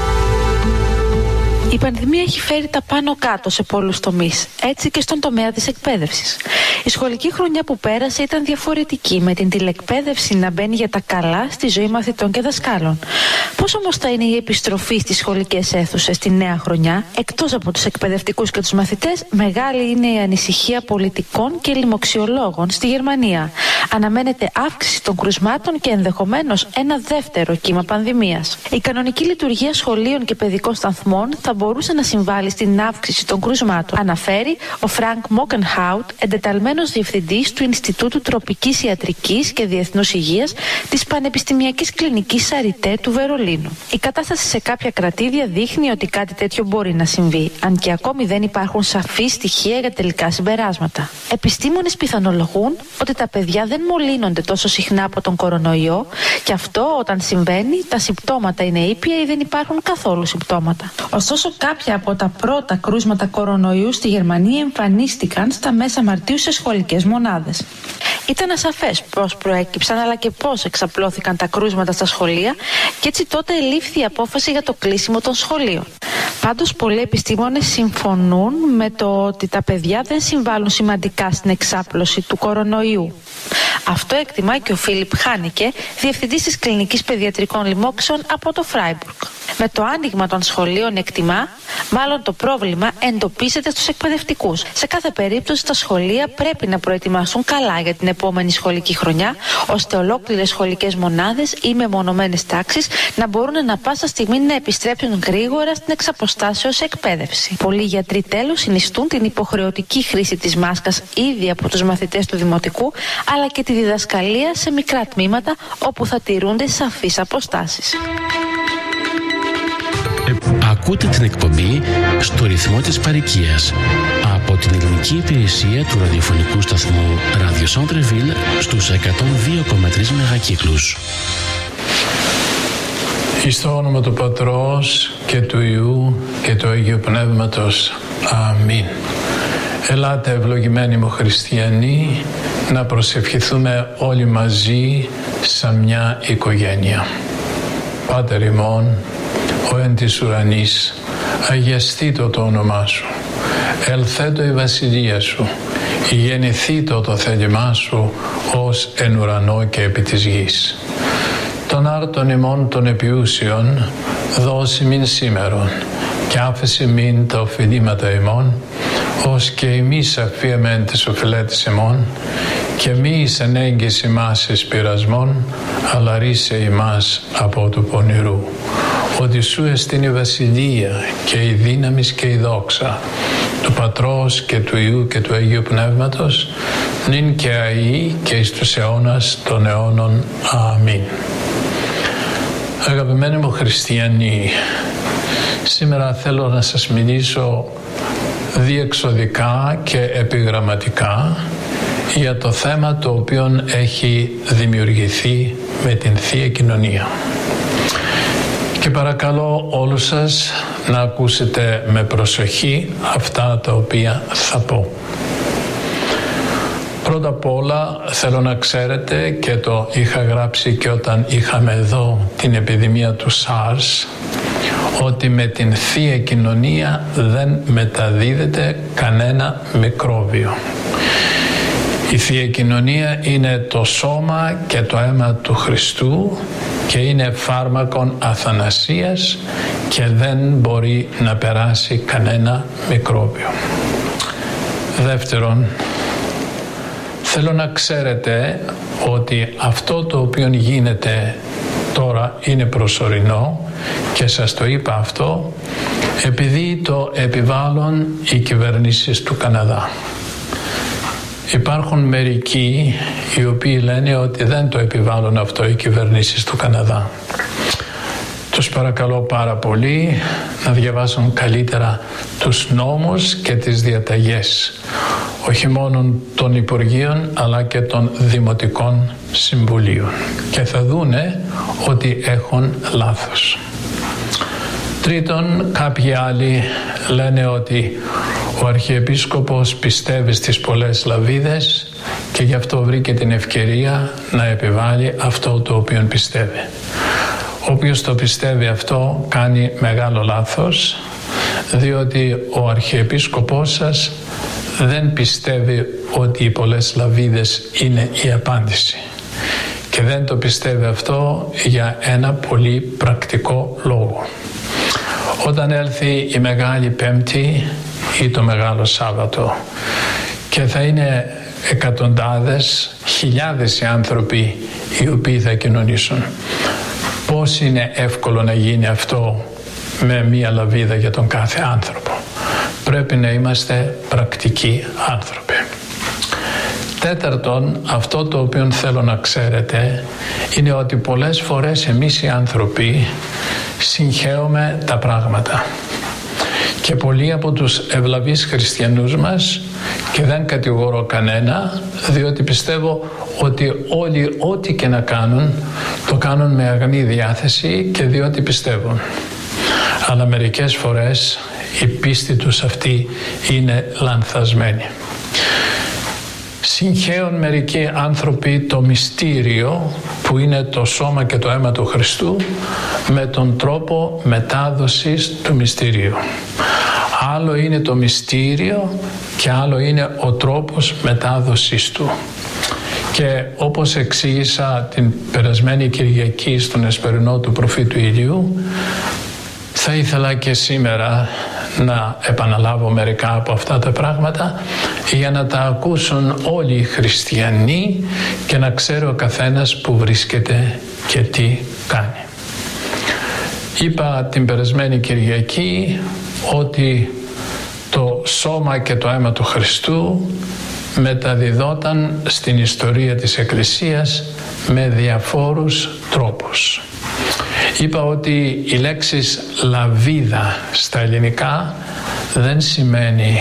Η πανδημία έχει φέρει τα πάνω κάτω σε πολλούς τομείς, έτσι και στον τομέα της εκπαίδευσης. Η σχολική χρονιά που πέρασε ήταν διαφορετική, με την τηλεκπαίδευση να μπαίνει για τα καλά στη ζωή μαθητών και δασκάλων. Πώς όμως θα είναι η επιστροφή στις σχολικές αίθουσες τη νέα χρονιά? Εκτός από τους εκπαιδευτικούς και τους μαθητές, μεγάλη είναι η ανησυχία πολιτικών και λοιμοξιολόγων στη Γερμανία. Αναμένεται αύξηση των κρουσμάτων και ενδεχομένως ένα δεύτερο κύμα πανδημίας. Η κανονική λειτουργία σχολείων και παιδικών σταθμών θα μπορούσε να συμβάλλει στην αύξηση των κρουσμάτων, αναφέρει ο Φρανκ Μόκενχάουτ, εντεταλμένος διευθυντής του Ινστιτούτου Τροπικής Ιατρικής και Διεθνούς Υγείας της Πανεπιστημιακής Κλινικής Σαριτέ του Βερολίνου. Η κατάσταση σε κάποια κρατήδια δείχνει ότι κάτι τέτοιο μπορεί να συμβεί, αν και ακόμη δεν υπάρχουν σαφή στοιχεία για τελικά συμπεράσματα. Επιστήμονες πιθανολογούν ότι τα παιδιά δεν μολύνονται τόσο συχνά από τον κορονοϊό, και αυτό όταν συμβαίνει τα συμπτώματα είναι ήπια ή δεν υπάρχουν καθόλου συμπτώματα. Ωστόσο, κάποια από τα πρώτα κρούσματα κορονοϊού στη Γερμανία εμφανίστηκαν στα μέσα Μαρτίου σε σχολικές μονάδες. Ήταν ασαφές πώς προέκυψαν αλλά και πώς εξαπλώθηκαν τα κρούσματα στα σχολεία, και έτσι τότε ελήφθη η απόφαση για το κλείσιμο των σχολείων. Πάντως, πολλοί επιστήμονες συμφωνούν με το ότι τα παιδιά δεν συμβάλλουν σημαντικά στην εξάπλωση του κορονοϊού. Αυτό εκτιμάει και ο Φίλιπ Χάνικε, διευθυντής της Κλινικής Παιδιατρικών Λοιμόξεων από το Φράιμπουργκ. Με το άνοιγμα των σχολείων, εκτιμά, μάλλον το πρόβλημα εντοπίζεται στους εκπαιδευτικούς. Σε κάθε περίπτωση, τα σχολεία πρέπει να προετοιμαστούν καλά για την επόμενη σχολική χρονιά, ώστε ολόκληρες σχολικές μονάδες ή μεμονωμένες τάξεις να μπορούν να πάσα στιγμή να επιστρέψουν γρήγορα στην εξαποστάσεως εκπαίδευση. Πολλοί γιατροί τέλος συνιστούν την υποχρεωτική χρήση της μάσκας ήδη από τους μαθητές του δημοτικού, αλλά και τη διδασκαλία σε μικρά τμήματα όπου θα τηρούνται σαφείς αποστάσεις. Ακούτε την εκπομπή στο ρυθμό της παροικίας από την ελληνική υπηρεσία του ραδιοφωνικού σταθμού Radio Centre-Ville στους εκατόν δύο κόμμα τρία μεγακύκλους. Εις το όνομα του Πατρός και του Υιού και του Αγίου Πνεύματος. Αμήν. Ελάτε, ευλογημένοι μου χριστιανοί, να προσευχηθούμε όλοι μαζί σαν μια οικογένεια. Πάτερ ημών, ο εν της ουρανής, αγιαστήτω το όνομά σου, ελθέτω η βασιλεία σου, γεννηθήτω το θέλημά σου, ως εν ουρανό και επί της γης. Τον άρτον ημών των επιούσιων, δώσει μην σήμερον, και άφεση μην τα οφειλήματα ημών, ως και εμείς αφίεμεν τις οφειλέτες ημών, και μη εις ενέγγις ημάς εις πειρασμών, αλλά ρίσε ημάς από του πονηρού. Ότι σου εστίν η βασιλεία και η δύναμις και η δόξα του Πατρός και του Υιού και του Αγίου Πνεύματος, νυν και αεί και εις τους αιώνας των αιώνων. Αμήν. Αγαπημένοι μου χριστιανοί, σήμερα θέλω να σας μιλήσω διεξοδικά και επιγραμματικά για το θέμα το οποίο έχει δημιουργηθεί με την Θεία Κοινωνία. Και παρακαλώ όλους σας να ακούσετε με προσοχή αυτά τα οποία θα πω. Πρώτα απ' όλα θέλω να ξέρετε, και το είχα γράψει και όταν είχαμε εδώ την επιδημία του SARS, ότι με την Θεία Κοινωνία δεν μεταδίδεται κανένα μικρόβιο. Η Θεία Κοινωνία είναι το σώμα και το αίμα του Χριστού και είναι φάρμακον αθανασίας και δεν μπορεί να περάσει κανένα μικρόβιο. Δεύτερον, θέλω να ξέρετε ότι αυτό το οποίο γίνεται τώρα είναι προσωρινό και σας το είπα αυτό επειδή το επιβάλλουν οι κυβερνήσεις του Καναδά. Υπάρχουν μερικοί οι οποίοι λένε ότι δεν το επιβάλλουν αυτό οι κυβερνήσεις του Καναδά. Τους παρακαλώ πάρα πολύ να διαβάσουν καλύτερα τους νόμους και τις διαταγές, όχι μόνο των Υπουργείων αλλά και των Δημοτικών Συμβουλίων, και θα δούνε ότι έχουν λάθος. Τρίτον, κάποιοι άλλοι λένε ότι ο Αρχιεπίσκοπος πιστεύει στις πολλές λαβίδες και γι' αυτό βρήκε την ευκαιρία να επιβάλλει αυτό το οποίο πιστεύει. Όποιος το πιστεύει αυτό κάνει μεγάλο λάθος, διότι ο Αρχιεπίσκοπός σας δεν πιστεύει ότι οι πολλές λαβίδες είναι η απάντηση. Και δεν το πιστεύει αυτό για ένα πολύ πρακτικό λόγο. Όταν έλθει η Μεγάλη Πέμπτη ή το Μεγάλο Σάββατο και θα είναι εκατοντάδες, χιλιάδες οι άνθρωποι οι οποίοι θα κοινωνήσουν, πώς είναι εύκολο να γίνει αυτό με μία λαβίδα για τον κάθε άνθρωπο? Πρέπει να είμαστε πρακτικοί άνθρωποι. Τέταρτον, αυτό το οποίο θέλω να ξέρετε είναι ότι πολλές φορές εμείς οι άνθρωποι συγχαίουμε τα πράγματα. Και πολλοί από τους ευλαβείς χριστιανούς μας, και δεν κατηγορώ κανένα, διότι πιστεύω ότι όλοι ό,τι και να κάνουν, το κάνουν με αγνή διάθεση και διότι πιστεύουν. Αλλά μερικές φορές η πίστη τους αυτή είναι λανθασμένη. Συγχαίουν μερικοί άνθρωποι το μυστήριο που είναι το σώμα και το αίμα του Χριστού με τον τρόπο μετάδοσης του μυστηρίου. Άλλο είναι το μυστήριο και άλλο είναι ο τρόπος μετάδοσης του. Και όπως εξήγησα την περασμένη Κυριακή στον εσπερινό του προφήτου Ηλίου, θα ήθελα και σήμερα να επαναλάβω μερικά από αυτά τα πράγματα για να τα ακούσουν όλοι οι χριστιανοί και να ξέρει ο καθένας που βρίσκεται και τι κάνει. Είπα την περασμένη Κυριακή ότι το σώμα και το αίμα του Χριστού μεταδιδόταν στην ιστορία της Εκκλησίας με διαφόρους τρόπους. Είπα ότι η λέξη λαβίδα στα ελληνικά δεν σημαίνει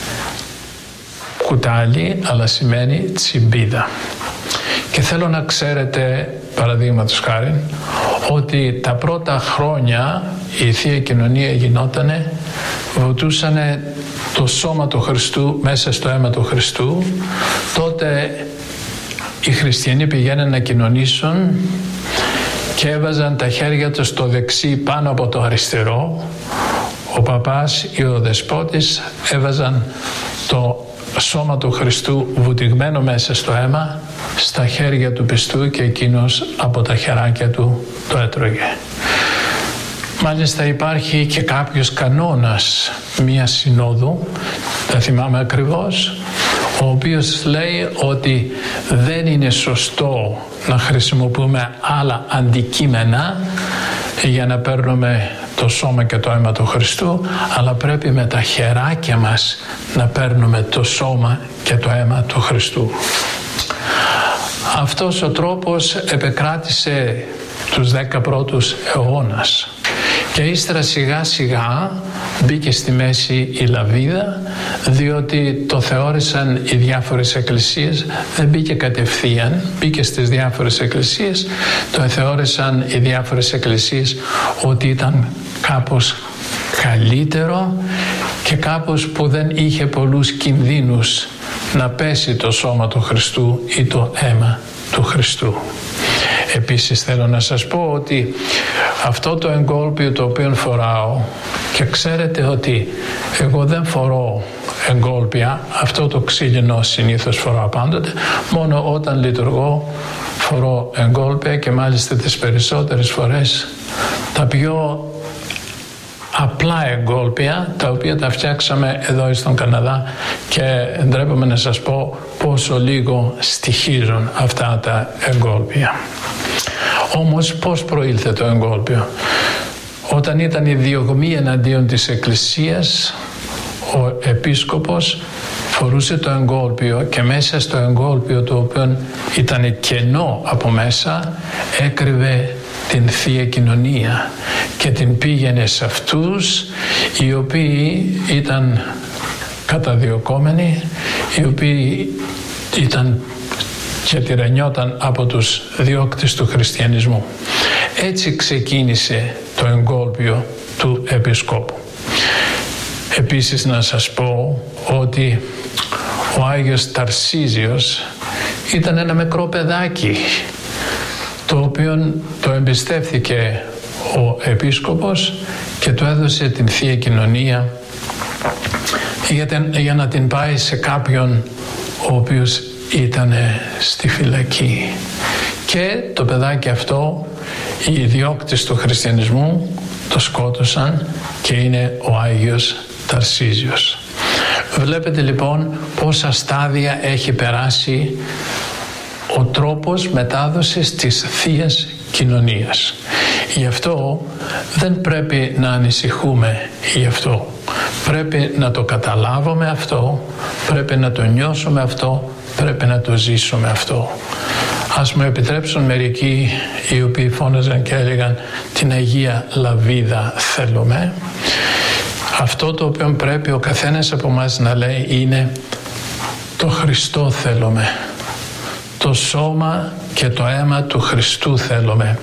κουτάλι, αλλά σημαίνει τσιμπίδα. Και θέλω να ξέρετε, παραδείγματος χάρη, ότι τα πρώτα χρόνια η Θεία Κοινωνία γινότανε, βουτούσανε το σώμα του Χριστού μέσα στο αίμα του Χριστού. Τότε οι χριστιανοί πηγαίνουν να κοινωνήσουν και έβαζαν τα χέρια τους στο δεξί πάνω από το αριστερό. Ο παπάς ή ο δεσπότης έβαζαν το σώμα του Χριστού βουτυγμένο μέσα στο αίμα στα χέρια του πιστού και εκείνος από τα χεράκια του το έτρωγε. Μάλιστα υπάρχει και κάποιος κανόνας μία συνόδου, δεν θυμάμαι ακριβώς, ο οποίος λέει ότι δεν είναι σωστό να χρησιμοποιούμε άλλα αντικείμενα για να παίρνουμε το σώμα και το αίμα του Χριστού, αλλά πρέπει με τα χεράκια μας να παίρνουμε το σώμα και το αίμα του Χριστού. Αυτός ο τρόπος επεκράτησε τους δέκα πρώτους αιώνας και ύστερα σιγά σιγά μπήκε στη μέση η λαβίδα, διότι το θεώρησαν οι διάφορες εκκλησίες, δεν μπήκε κατευθείαν, μπήκε στις διάφορες εκκλησίες, το θεώρησαν οι διάφορες εκκλησίες ότι ήταν κάπως καλύτερο και κάπως που δεν είχε πολλούς κινδύνους να πέσει το σώμα του Χριστού ή το αίμα του Χριστού. Επίσης θέλω να σας πω ότι αυτό το εγκόλπιο το οποίο φοράω, και ξέρετε ότι εγώ δεν φορώ εγκόλπια, αυτό το ξύλινο συνήθως φοράω πάντοτε, μόνο όταν λειτουργώ φορώ εγκόλπια, και μάλιστα τις περισσότερες φορές τα πιο απλά εγκόλπια, τα οποία τα φτιάξαμε εδώ στον Καναδά, και ντρέπομαι να σας πω πόσο λίγο στοιχίζουν αυτά τα εγκόλπια. Όμως πώς προήλθε το εγκόλπιο? Όταν ήταν η διωγμή εναντίον της Εκκλησίας, ο επίσκοπος φορούσε το εγκόλπιο και μέσα στο εγκόλπιο, το οποίο ήταν κενό από μέσα, έκρυβε την Θεία Κοινωνία και την πήγαινε σε αυτούς οι οποίοι ήταν καταδιωκόμενοι, οι οποίοι ήταν και τυραννιόταν από τους διώκτες του χριστιανισμού. Έτσι ξεκίνησε το εγκόλπιο του Επισκόπου. Επίσης να σας πω ότι ο Άγιος Ταρσίζιος ήταν ένα μικρό παιδάκι, το οποίο το εμπιστεύθηκε ο Επίσκοπος και του έδωσε την Θεία Κοινωνία για, την, για να την πάει σε κάποιον ο οποίος ήταν στη φυλακή. Και το παιδάκι αυτό οι διώκτες του χριστιανισμού το σκότωσαν και είναι ο Άγιος Ταρσίζιος. Βλέπετε λοιπόν πόσα στάδια έχει περάσει ο τρόπος μετάδοσης της Θείας Κοινωνίας. Γι' αυτό δεν πρέπει να ανησυχούμε γι' αυτό. Πρέπει να το καταλάβουμε αυτό, πρέπει να το νιώσουμε αυτό, πρέπει να το ζήσουμε αυτό. Ας μου επιτρέψουν μερικοί οι οποίοι φώναζαν και έλεγαν την Αγία Λαβίδα θέλουμε. Αυτό το οποίο πρέπει ο καθένας από μας να λέει είναι το Χριστό θέλουμε. Το σώμα και το αίμα του Χριστού θέλουμε,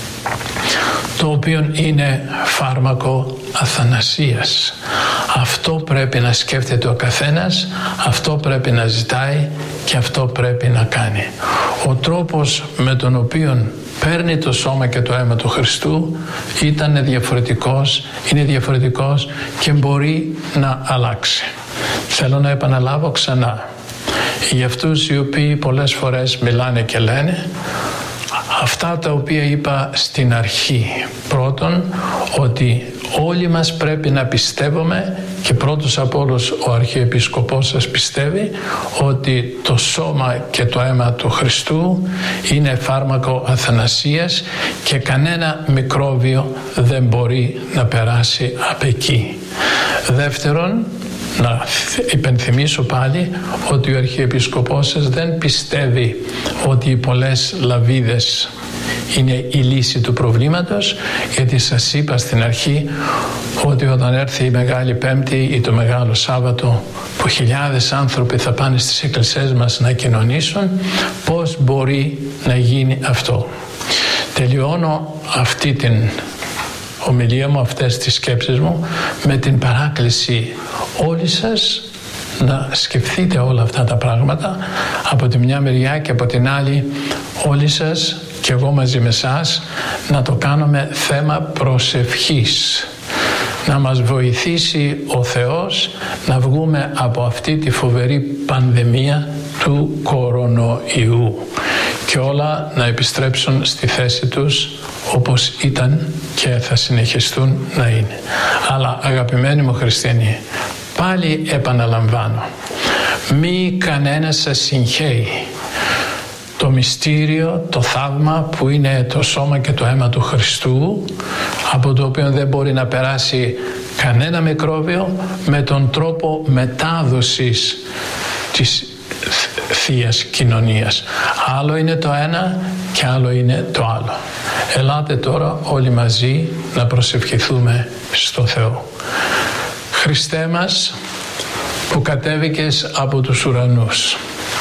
το οποίο είναι φάρμακο αθανασίας. Αυτό πρέπει να σκέφτεται ο καθένας, αυτό πρέπει να ζητάει και αυτό πρέπει να κάνει. Ο τρόπος με τον οποίο παίρνει το σώμα και το αίμα του Χριστού ήταν διαφορετικός, είναι διαφορετικός και μπορεί να αλλάξει. Θέλω να επαναλάβω ξανά, για αυτούς οι οποίοι πολλές φορές μιλάνε και λένε αυτά τα οποία είπα στην αρχή. Πρώτον, ότι όλοι μας πρέπει να πιστεύουμε, και πρώτος από όλους ο Αρχιεπισκοπός σας πιστεύει, ότι το σώμα και το αίμα του Χριστού είναι φάρμακο αθανασίας και κανένα μικρόβιο δεν μπορεί να περάσει από εκεί. Δεύτερον, να υπενθυμίσω πάλι ότι ο Αρχιεπισκοπός σας δεν πιστεύει ότι οι πολλές λαβίδες είναι η λύση του προβλήματος, γιατί σας είπα στην αρχή ότι όταν έρθει η Μεγάλη Πέμπτη ή το Μεγάλο Σάββατο που χιλιάδες άνθρωποι θα πάνε στις εκκλησίες μας να κοινωνήσουν, πώς μπορεί να γίνει αυτό. Τελειώνω αυτή την ομιλία μου, αυτές τις σκέψεις μου, με την παράκληση όλοι σας να σκεφτείτε όλα αυτά τα πράγματα από τη μια μεριά, και από την άλλη όλοι σας και εγώ μαζί με εσάς να το κάνουμε θέμα προσευχής, να μας βοηθήσει ο Θεός να βγούμε από αυτή τη φοβερή πανδημία του κορονοϊού και όλα να επιστρέψουν στη θέση τους όπως ήταν και θα συνεχιστούν να είναι. Αλλά αγαπημένοι μου χριστιανοί, πάλι επαναλαμβάνω, μη κανένας σας συγχαίει. Το το μυστήριο, το θαύμα που είναι το σώμα και το αίμα του Χριστού, από το οποίο δεν μπορεί να περάσει κανένα μικρόβιο, με τον τρόπο μετάδοσης της Θείας Κοινωνίας. Άλλο είναι το ένα και άλλο είναι το άλλο. Ελάτε τώρα όλοι μαζί να προσευχηθούμε στο Θεό. Χριστέ μας, που κατέβηκες από τους ουρανούς,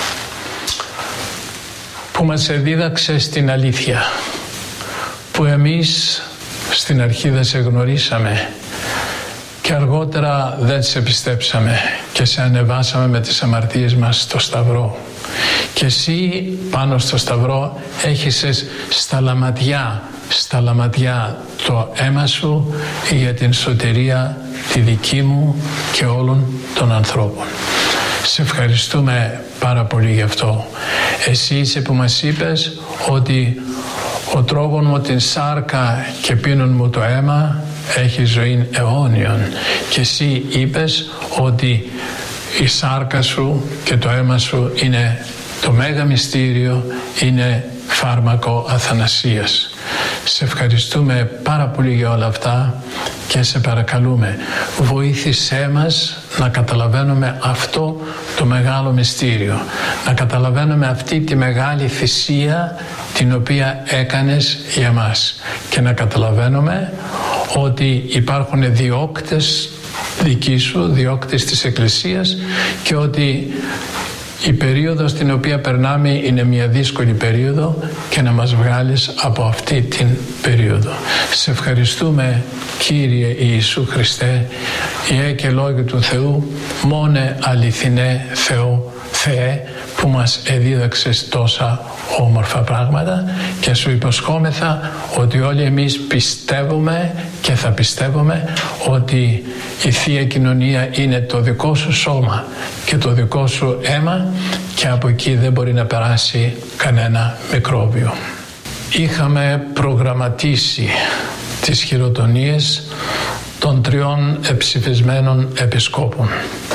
που μας εδίδαξες την αλήθεια, που εμείς στην αρχή δεν σε γνωρίσαμε και αργότερα δεν σε πιστέψαμε και σε ανεβάσαμε με τις αμαρτίες μας στο Σταυρό, και εσύ πάνω στο Σταυρό έχισες στα λαματιά, στα λαματιά το αίμα σου για την σωτηρία τη δική μου και όλων των ανθρώπων. Σε ευχαριστούμε πάρα πολύ γι' αυτό. Εσύ είσαι που μας είπες ότι ο τρόγων μου την σάρκα και πίνουν μου το αίμα έχει ζωή αιώνιον, και εσύ είπες ότι η σάρκα σου και το αίμα σου είναι το μέγα μυστήριο, είναι φάρμακο αθανασίας. Σε ευχαριστούμε πάρα πολύ για όλα αυτά και σε παρακαλούμε, βοήθησέ μας να καταλαβαίνουμε αυτό το μεγάλο μυστήριο, να καταλαβαίνουμε αυτή τη μεγάλη θυσία την οποία έκανες για μας, και να καταλαβαίνουμε ότι υπάρχουν διώκτες δικοί σου, διώκτες της Εκκλησίας, και ότι η περίοδος την οποία περνάμε είναι μια δύσκολη περίοδο, και να μας βγάλεις από αυτή την περίοδο. Σε ευχαριστούμε, Κύριε Ιησού Χριστέ, Ιε και Λόγιο του Θεού, μόνε αληθινέ Θεό, Θεέ, που μας εδίδαξες τόσα όμορφα πράγματα, και σου υποσχόμεθα ότι όλοι εμείς πιστεύουμε και θα πιστεύουμε ότι η Θεία Κοινωνία είναι το δικό σου σώμα και το δικό σου αίμα, και από εκεί δεν μπορεί να περάσει κανένα μικρόβιο. Είχαμε προγραμματίσει τις χειροτονίες των τριών εψηφισμένων επισκόπων,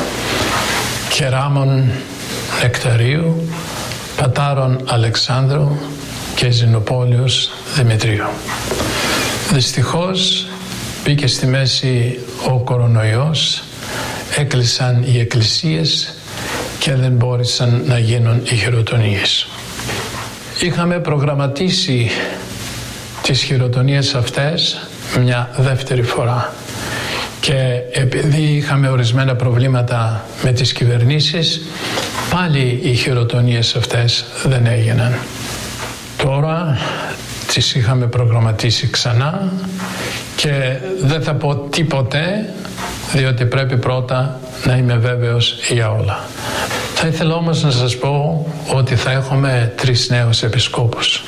Κεράμων Νεκταρίου, Πατάρων Αλεξάνδρου και Ζηνοπόλεως Δημητρίου. Δυστυχώς μπήκε στη μέση ο κορονοϊός, έκλεισαν οι εκκλησίες και δεν μπόρεσαν να γίνουν οι χειροτονίες. Είχαμε προγραμματίσει τις χειροτονίες αυτές μια δεύτερη φορά, και επειδή είχαμε ορισμένα προβλήματα με τις κυβερνήσεις, πάλι οι χειροτονίες αυτές δεν έγιναν. Τώρα τις είχαμε προγραμματίσει ξανά, και δεν θα πω τίποτε, διότι πρέπει πρώτα να είμαι βέβαιος για όλα. Θα ήθελα όμως να σας πω ότι θα έχουμε τρεις νέους επισκόπους.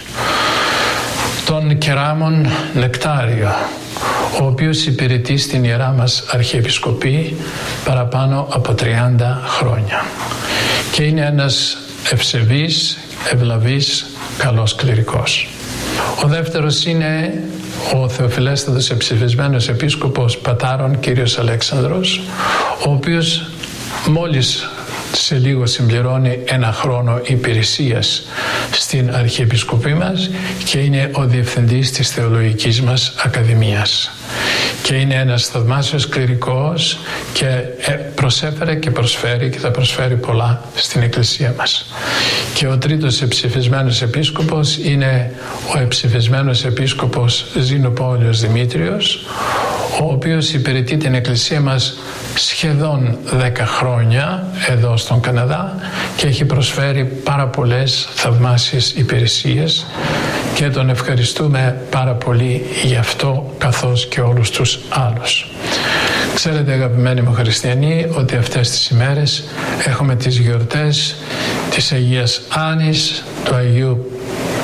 Τον Κεράμον Νεκτάριο, ο οποίος υπηρετεί στην Ιερά μας Αρχιεπισκοπή παραπάνω από τριάντα χρόνια, και είναι ένας ευσεβής, ευλαβής, καλός κληρικός. Ο δεύτερος είναι ο Θεοφιλέστατος Εψηφισμένος Επίσκοπος Πατάρων κύριος Αλέξανδρος, ο οποίος μόλις σε λίγο συμπληρώνει ένα χρόνο υπηρεσίας στην Αρχιεπισκοπή μας, και είναι ο διευθυντής της Θεολογικής μας Ακαδημίας, και είναι ένας θαυμάσιος κληρικός, και προσέφερε και προσφέρει και θα προσφέρει πολλά στην Εκκλησία μας. Και ο τρίτος εψηφισμένος επίσκοπος είναι ο εψηφισμένος επίσκοπος Ζηνοπόλεως Δημήτριος, ο οποίος υπηρετεί την Εκκλησία μας σχεδόν δέκα χρόνια εδώ στον Καναδά, και έχει προσφέρει πάρα πολλές θαυμάσιες υπηρεσίες, και τον ευχαριστούμε πάρα πολύ γι' αυτό, καθώς και όλους τους άλλους. Ξέρετε, αγαπημένοι μου χριστιανοί, ότι αυτές τις ημέρες έχουμε τις γιορτές της Αγίας Άννης, του Αγίου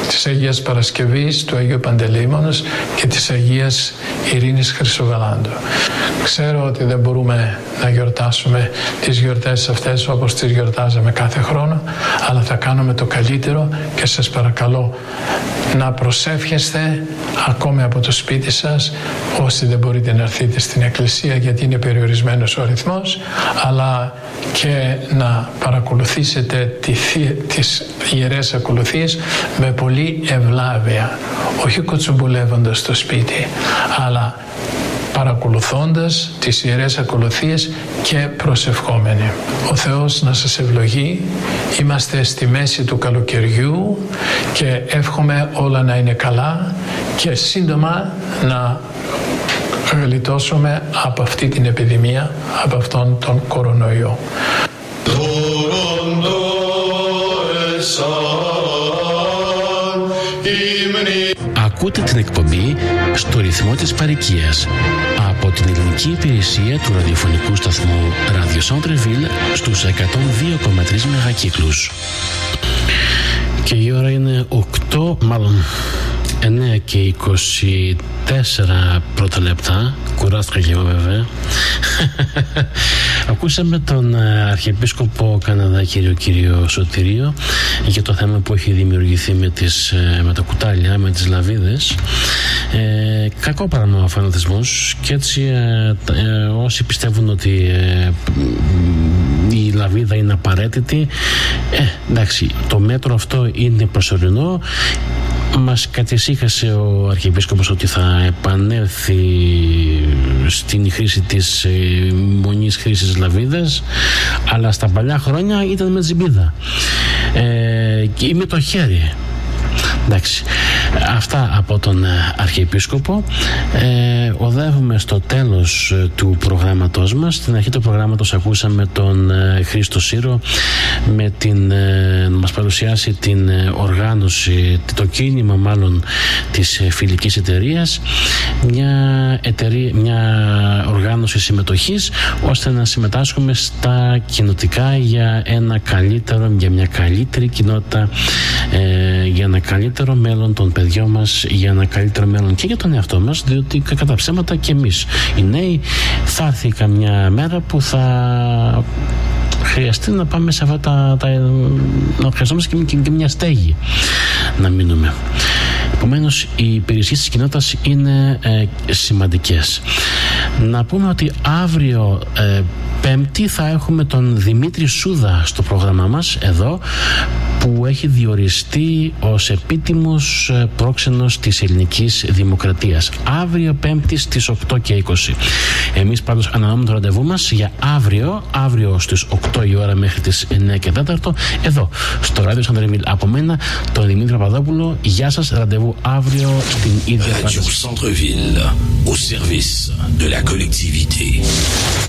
της Αγίας Παρασκευής, του Αγίου Παντελεήμονος και της Αγίας Ειρήνης Χρυσοβαλάντου. Ξέρω ότι δεν μπορούμε να γιορτάσουμε τις γιορτές αυτές όπως τις γιορτάζαμε κάθε χρόνο, αλλά θα κάνουμε το καλύτερο και σας παρακαλώ να προσεύχεστε ακόμη από το σπίτι σας, όσοι δεν μπορείτε να έρθετε στην εκκλησία γιατί είναι περιορισμένος ο αριθμός, αλλά και να παρακολουθήσετε τη, τις ιερές ακολουθίες με πολύ ευλάβεια, όχι κοτσουμπουλεύοντας το σπίτι, αλλά παρακολουθώντας τις ιερές ακολουθίες και προσευχόμενοι. Ο Θεός να σας ευλογεί. Είμαστε στη μέση του καλοκαιριού και εύχομαι όλα να είναι καλά και σύντομα να γλιτώσουμε από αυτή την επιδημία, από αυτόν τον κορονοϊό. Ακούτε την εκπομπή στο ρυθμό της παροικίας από την ελληνική υπηρεσία του ραδιοφωνικού σταθμού Radio Centre-Ville στους εκατόν δύο κόμμα τρία μεγακύκλους. Και η ώρα είναι οκτώ, μάλλον εννέα και είκοσι τέσσερα πρώτα λεπτά. Κουράστηκα και εγώ βέβαια. Ακούσαμε τον Αρχιεπίσκοπο Καναδά κύριο κύριο Σωτηρίο για το θέμα που έχει δημιουργηθεί με, τις, με τα κουτάλια, με τις λαβίδες. Ε, κακό πράγμα ο φανατισμός και έτσι ε, ε, όσοι πιστεύουν ότι ε, η λαβίδα είναι απαραίτητη, ε, εντάξει, το μέτρο αυτό είναι προσωρινό. Μας κατησύχασε ο Αρχιεπίσκοπος ότι θα επανέλθει στην χρήση της ε, μονής χρήσης λαβίδας, αλλά στα παλιά χρόνια ήταν με τζιμπίδα ε, και με το χέρι. Εντάξει, αυτά από τον Αρχιεπίσκοπο. Ε, οδεύουμε στο τέλος του προγράμματός μας. Στην αρχή του προγράμματος ακούσαμε τον ε, Χρήστο Σύρο με την, ε, να μας παρουσιάσει την ε, οργάνωση, το κίνημα μάλλον της ε, φιλικής εταιρείας, μια, εταιρεία, μια οργάνωση συμμετοχής ώστε να συμμετάσχουμε στα κοινοτικά για ένα καλύτερο, για μια καλύτερη κοινότητα, ε, για ένα καλύτερο μέλλον των παιδιών μας, για ένα καλύτερο μέλλον και για τον εαυτό μας, διότι κατά ψέματα και εμείς οι νέοι θα έρθει καμιά μέρα που θα χρειαστεί να πάμε σε αυτά τα, τα να χρειαζόμαστε και, και, και μια στέγη να μείνουμε. Επομένως οι υπηρεσίες της κοινότητας είναι ε, σημαντικές. Να πούμε ότι αύριο ε, Πέμπτη θα έχουμε τον Δημήτρη Σούδα στο πρόγραμμά μας εδώ, που έχει διοριστεί ως επίτιμος πρόξενος της ελληνικής δημοκρατίας. Αύριο Πέμπτη στις οκτώ και είκοσι. Εμείς πάντως ανανεώνουμε το ραντεβού μας για αύριο, αύριο στις οκτώ η ώρα μέχρι τις εννέα και τέταρτο, εδώ στο Radio Centre-Ville. Από μένα, τον Δημήτρη Παπαδόπουλο. Γεια σας, ραντεβού αύριο στην ίδια Radio Centre-Ville, au service de la collectivité.